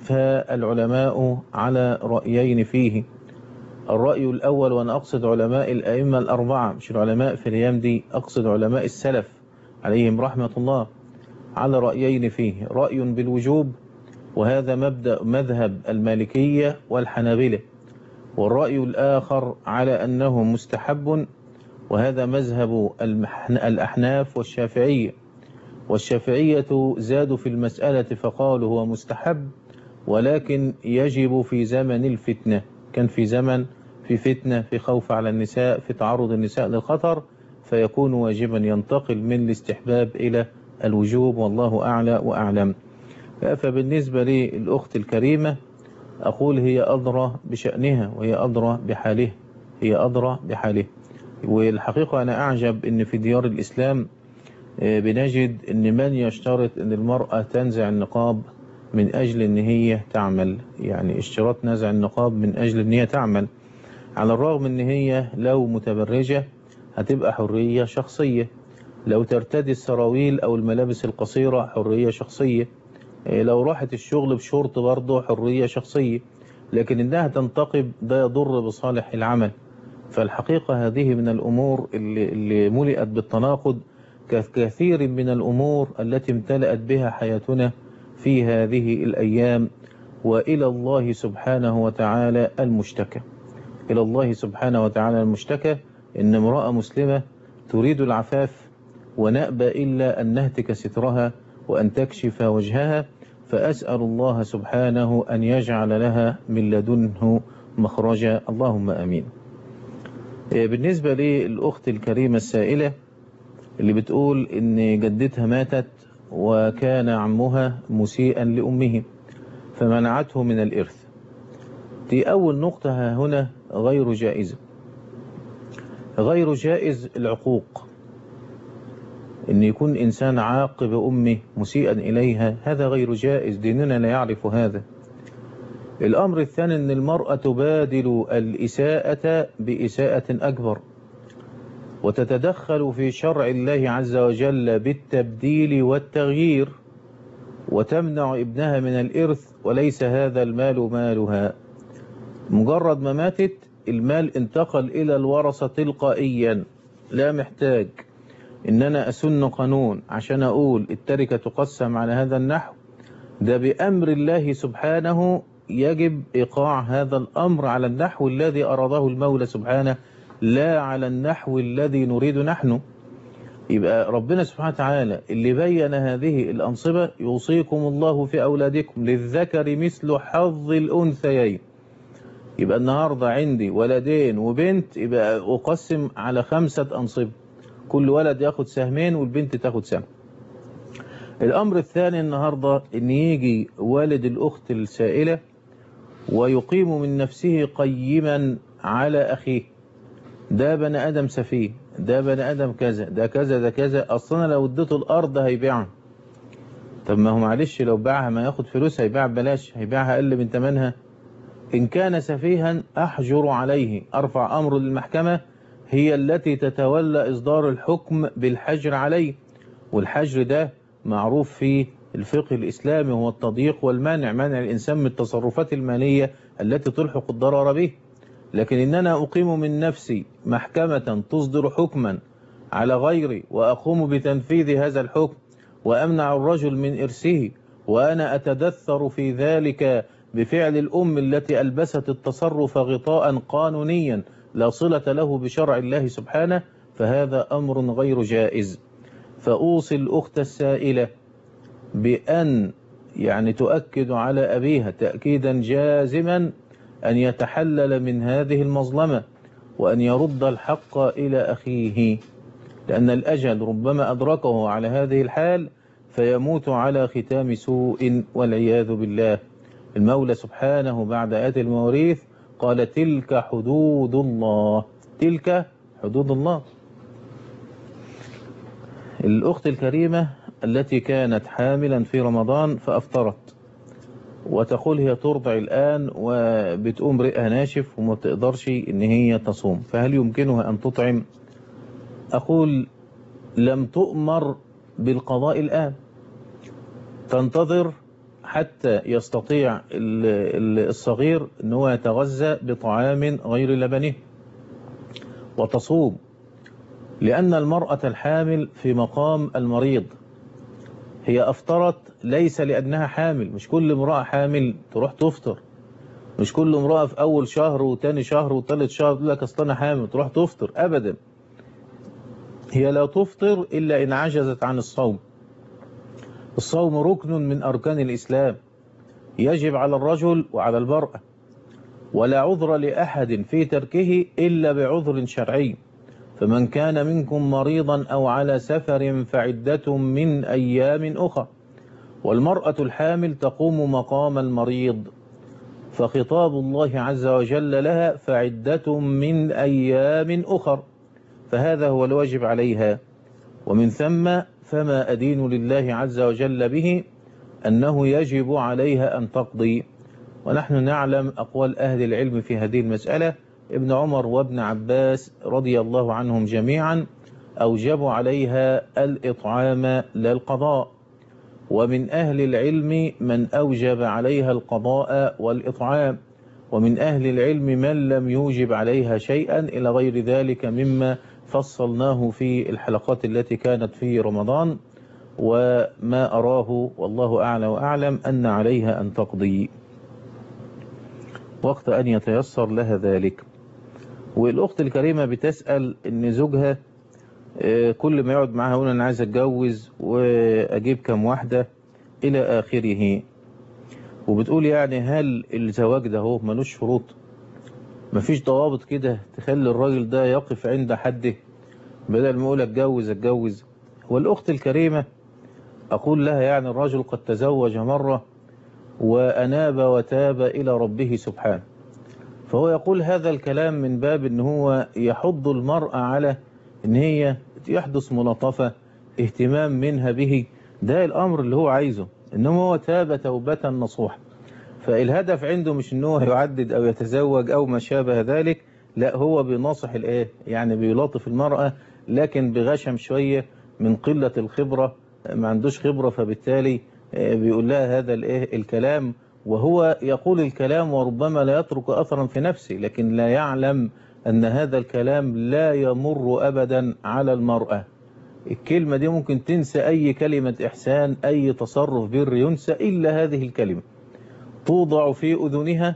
فالعلماء على رأيين فيه. الرأي الأول، وأنا أقصد علماء الأئمة الأربعة مش العلماء في الأيام دي، أقصد علماء السلف عليهم رحمة الله، على رأيين فيه. رأي بالوجوب، وهذا مذهب المالكية والحنابلة، والرأي الآخر على أنه مستحب، وهذا مذهب الأحناف والشافعية. والشافعية زادوا في المسألة فقالوا هو مستحب، ولكن يجب في زمن الفتنة. كان في زمن في فتنة، في خوف على النساء، في تعرض النساء للخطر، فيكون واجبا، ينتقل من الاستحباب إلى الوجوب، والله أعلى وأعلم. فبالنسبة للأخت الكريمة أقول هي أدرى بشأنها، وهي أدرى بحاله، هي أدرى بحاله. والحقيقة أنا أعجب أن في ديار الإسلام بنجد أن من يشترط أن المرأة تنزع النقاب من أجل أن هي تعمل، يعني اشتراط نزع النقاب من أجل أن هي تعمل، على الرغم أن هي لو متبرجة هتبقى حرية شخصية، لو ترتدي السراويل أو الملابس القصيرة حرية شخصية، لو راحت الشغل بشورت برضه حرية شخصية، لكن إنها تنتقب ده يضر بصالح العمل. فالحقيقة هذه من الأمور اللي ملئت بالتناقض كثير من الأمور التي امتلأت بها حياتنا في هذه الأيام. وإلى الله سبحانه وتعالى المشتكى، إلى الله سبحانه وتعالى المشتكى. إن امرأة مسلمة تريد العفاف ونأبى إلا أن نهتك سترها وأن تكشف وجهها، فأسأل الله سبحانه أن يجعل لها من لدنه مخرجا، اللهم آمين. بالنسبة للأخت الكريمة السائلة اللي بتقول إن جدتها ماتت وكان عمها مسيئا لأمه فمنعته من الإرث، دي أول نقطة هنا غير جائزة. غير جائز العقوق، إن يكون إنسان عاق بأمه مسيئا إليها، هذا غير جائز، ديننا لا يعرف هذا. الأمر الثاني أن المرأة تبادل الإساءة بإساءة أكبر، وتتدخل في شرع الله عز وجل بالتبديل والتغيير، وتمنع ابنها من الإرث، وليس هذا المال مالها. مجرد ما ماتت المال انتقل إلى الورثة تلقائيا، لا محتاج إن أنا أسن قانون عشان أقول التركة تقسم على هذا النحو. ده بأمر الله سبحانه يجب إيقاع هذا الأمر على النحو الذي أراده المولى سبحانه، لا على النحو الذي نريد نحن. يبقى ربنا سبحانه وتعالى اللي بين هذه الأنصبة: يوصيكم الله في أولادكم للذكر مثل حظ الأنثيين. يبقى النهاردة عندي ولدين وبنت، يبقى أقسم على 5 أنصبة، كل ولد ياخد سهمين والبنت تاخد سهم. الأمر الثاني النهاردة إن يجي والد الأخت السائلة ويقيم من نفسه قيما على أخيه: ده بني آدم سفيه، ده بني آدم كذا، ده كذا، ده كذا، أصلا لو اديته الأرض هيبيعها. طب ما هو معلش لو باعها ما ياخد فلوس، هيبيع بلاش، هيبيعها أقل من ثمنها. إن كان سفيها أحجر عليه، أرفع أمر للمحكمة، هي التي تتولى إصدار الحكم بالحجر عليه. والحجر ده معروف في الفقه الإسلامي هو التضييق والمنع، منع الإنسان من التصرفات المالية التي تلحق الضرر به. لكن إن أنا أقيم من نفسي محكمة تصدر حكما على غيري وأقوم بتنفيذ هذا الحكم وأمنع الرجل من إرثه، وأنا أتدثر في ذلك بفعل الأم التي ألبست التصرف غطاء قانونيا لا صلة له بشرع الله سبحانه، فهذا أمر غير جائز. فأوصي الأخت السائلة بأن تؤكد على أبيها تأكيدا جازما أن يتحلل من هذه المظلمة وأن يرد الحق إلى أخيه، لأن الأجل ربما أدركه على هذه الحال فيموت على ختام سوء والعياذ بالله. المولى سبحانه بعد آيات المواريث قال: تلك حدود الله، تلك حدود الله. الأخت الكريمة التي كانت حاملا في رمضان فأفطرت، وتقول هي ترضع الآن وبتقوم رئها ناشف وما تقدرش إن هي تصوم، فهل يمكنها أن تطعم؟ أقول: لم تؤمر بالقضاء الآن، تنتظر حتى يستطيع الصغير أنه يتغذى بطعام غير لبنه وتصوم، لأن المرأة الحامل في مقام المريض. هي أفطرت ليس لأنها حامل، مش كل امرأة حامل تروح تفطر، مش كل امرأة في أول شهر وتاني شهر وثالث شهر تقول لك أصل أنا حامل تروح تفطر، أبدا. هي لا تفطر إلا إن عجزت عن الصوم. الصوم ركن من أركان الإسلام، يجب على الرجل وعلى المرأة، ولا عذر لأحد في تركه إلا بعذر شرعي. فمن كان منكم مريضا أو على سفر فعدة من أيام أخرى. والمرأة الحامل تقوم مقام المريض، فخطاب الله عز وجل لها فعدة من أيام أخرى، فهذا هو الواجب عليها. ومن ثم فما أدين لله عز وجل به أنه يجب عليها أن تقضي. ونحن نعلم أقوال أهل العلم في هذه المسألة. ابن عمر وابن عباس رضي الله عنهم جميعا أوجبوا عليها الإطعام لا القضاء، ومن أهل العلم من أوجب عليها القضاء والإطعام، ومن أهل العلم من لم يوجب عليها شيئا إلى غير ذلك مما فصلناه في الحلقات التي كانت في رمضان. وما أراه والله أعلى وأعلم أن عليها أن تقضي وقت أن يتيسر لها ذلك. والأخت الكريمة بتسأل إن زوجها كل ما يقعد معها يقول أنا عايز أتجوز وأجيب كم واحدة إلى آخره، وبتقول هل الزواج ده هو ملوش شروط؟ مفيش ضوابط كده تخلي الراجل ده يقف عند حده بدل ما يقول أتجوز؟ والأخت الكريمة أقول لها الرجل قد تزوج مرة وأناب وتاب إلى ربه سبحانه، فهو يقول هذا الكلام من باب أن هو يحض المرأة على أن هي يحدث ملاطفة اهتمام منها به، ده الأمر اللي هو عايزه، إنما هو تاب توبة نصوحة. فالهدف عنده مش أنه يعدد أو يتزوج أو ما شابه ذلك، لا هو بيناصح بيلاطف المرأة لكن بغشم شوية من قلة الخبرة، ما عندوش خبرة، فبالتالي بيقول لها هذا الكلام، وهو يقول الكلام وربما لا يترك أثرا في نفسه، لكن لا يعلم أن هذا الكلام لا يمر أبدا على المرأة. الكلمة دي ممكن تنسى أي كلمة إحسان، أي تصرف بر ينسى إلا هذه الكلمة، توضع في أذنها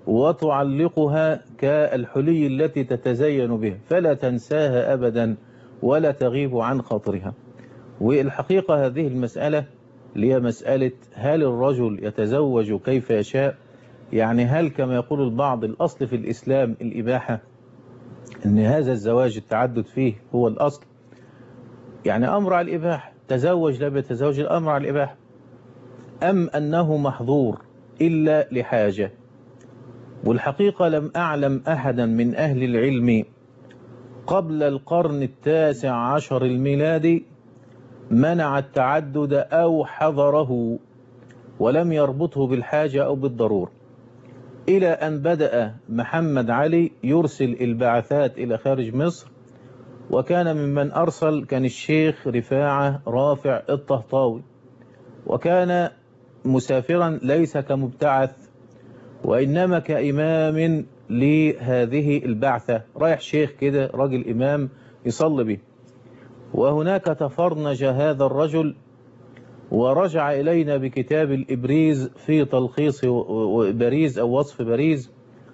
وتعلقها كالحلي التي تتزين بها، فلا تنساها أبدا ولا تغيب عن خاطرها. والحقيقة هذه المسألة اللي هي مسألة هل الرجل يتزوج كيف يشاء، يعني هل كما يقول البعض الأصل في الإسلام الإباحة، أن هذا الزواج التعدد فيه هو الأصل، يعني أمر على الإباحة، تزوج لا يتزوج الأمر على الإباحة، أم أنه محظور إلا لحاجة. والحقيقة لم أعلم أحدا من أهل العلم قبل القرن 19 الميلادي منع التعدد أو حظره ولم يربطه بالحاجة أو بالضرورة، إلى أن بدأ محمد علي يرسل البعثات إلى خارج مصر، وكان ممن أرسل كان الشيخ رفاعة رافع الطهطاوي، وكان مسافرا ليس كمبتعث وإنما كإمام لهذه البعثة، رايح شيخ كده راجل إمام يصلي به. وهناك تفرنج هذا الرجل ورجع إلينا بكتاب الإبريز في تلخيص باريس أو وصف باريس،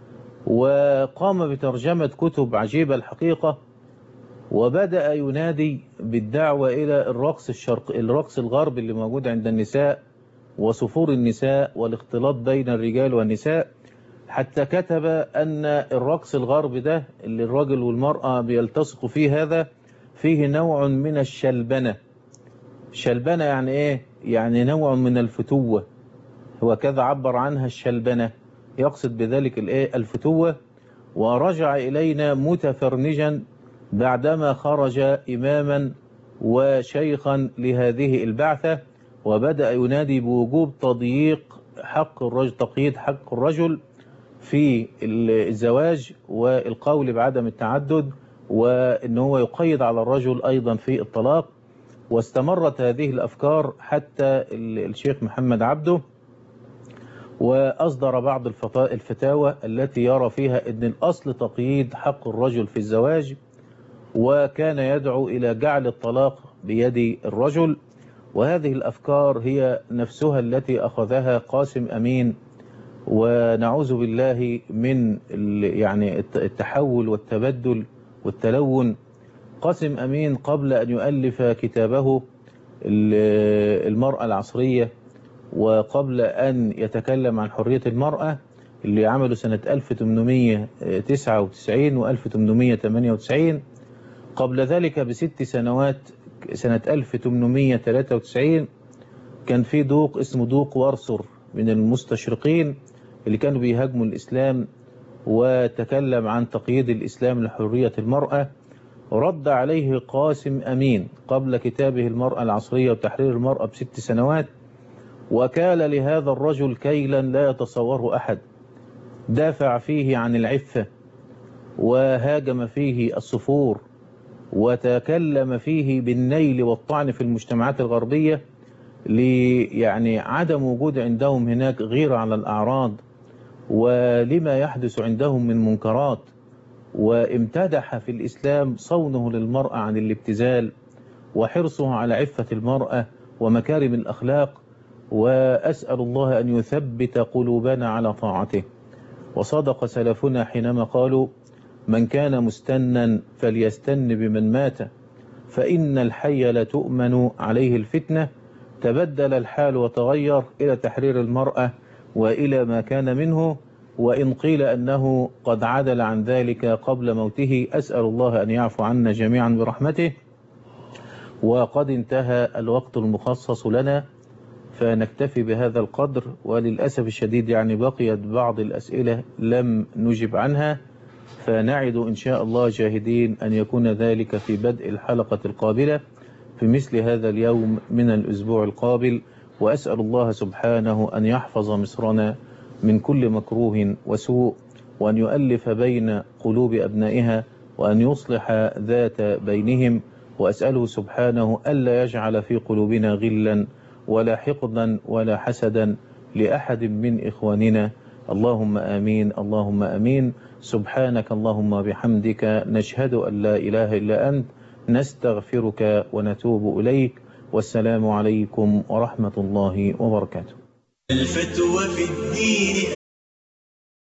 وقام بترجمة كتب عجيبة الحقيقة، وبدأ ينادي بالدعوة إلى الرقص الغربي اللي موجود عند النساء وسفور النساء والاختلاط بين الرجال والنساء، حتى كتب أن الرقص الغربي ده اللي الرجل والمرأة بيلتصقوا فيه هذا فيه نوع من الشلبنة. شلبنة يعني إيه؟ يعني نوع من الفتوة، هو كذا عبر عنها الشلبنة، يقصد بذلك الإيه؟ الفتوة. ورجع إلينا متفرنجا بعدما خرج إماما وشيخا لهذه البعثة، وبدأ ينادي بوجوب تضييق حق الرجل، تقييد حق الرجل في الزواج والقول بعدم التعدد، وأنه هو يقيد على الرجل أيضا في الطلاق. واستمرت هذه الأفكار حتى الشيخ محمد عبده وأصدر بعض الفتاوى التي يرى فيها أن الأصل تقييد حق الرجل في الزواج، وكان يدعو إلى جعل الطلاق بيد الرجل. وهذه الأفكار هي نفسها التي أخذها قاسم أمين، ونعوذ بالله من يعني التحول والتبدل والتلون. قاسم أمين قبل أن يؤلف كتابه المرأة العصرية، وقبل أن يتكلم عن حرية المرأة اللي عمله سنة 1899 و 1898، قبل ذلك ب6 سنوات سنة 1893 كان في دوق اسمه دوق ورسر من المستشرقين اللي كانوا بيهاجموا الإسلام، وتكلم عن تقييد الإسلام لحرية المرأة. رد عليه قاسم أمين قبل كتابه المرأة العصرية وتحرير المرأة ب6 سنوات، وكال لهذا الرجل كيلا لا يتصوره أحد، دافع فيه عن العفة وهاجم فيه الصفور، وتكلم فيه بالنيل والطعن في المجتمعات الغربية يعني عدم وجود عندهم هناك غيرة على الأعراض ولما يحدث عندهم من منكرات. وامتدح في الإسلام صونه للمرأة عن الابتذال وحرصه على عفة المرأة ومكارم الأخلاق، وأسأل الله أن يثبت قلوبنا على طاعته. وصدق سلفنا حينما قالوا: من كان مستنا فليستن بمن مات، فإن الحي لا تؤمن عليه الفتنة. تبدل الحال وتغير إلى تحرير المرأة وإلى ما كان منه، وإن قيل أنه قد عدل عن ذلك قبل موته، أسأل الله أن يعفو عنا جميعا برحمته. وقد انتهى الوقت المخصص لنا، فنكتفي بهذا القدر. وللأسف الشديد يعني بقيت بعض الأسئلة لم نجب عنها، فنعد إن شاء الله جاهدين أن يكون ذلك في بدء الحلقة القابلة في مثل هذا اليوم من الأسبوع القابل. وأسأل الله سبحانه أن يحفظ مصرنا من كل مكروه وسوء، وأن يؤلف بين قلوب أبنائها، وأن يصلح ذات بينهم. وأسأله سبحانه ألا يجعل في قلوبنا غلا ولا حقدا ولا حسدا لأحد من إخواننا. اللهم آمين، اللهم آمين. سبحانك اللهم بحمدك، نشهد أن لا إله إلا أنت، نستغفرك ونتوب إليك. والسلام عليكم ورحمة الله وبركاته. الفتوى في الدين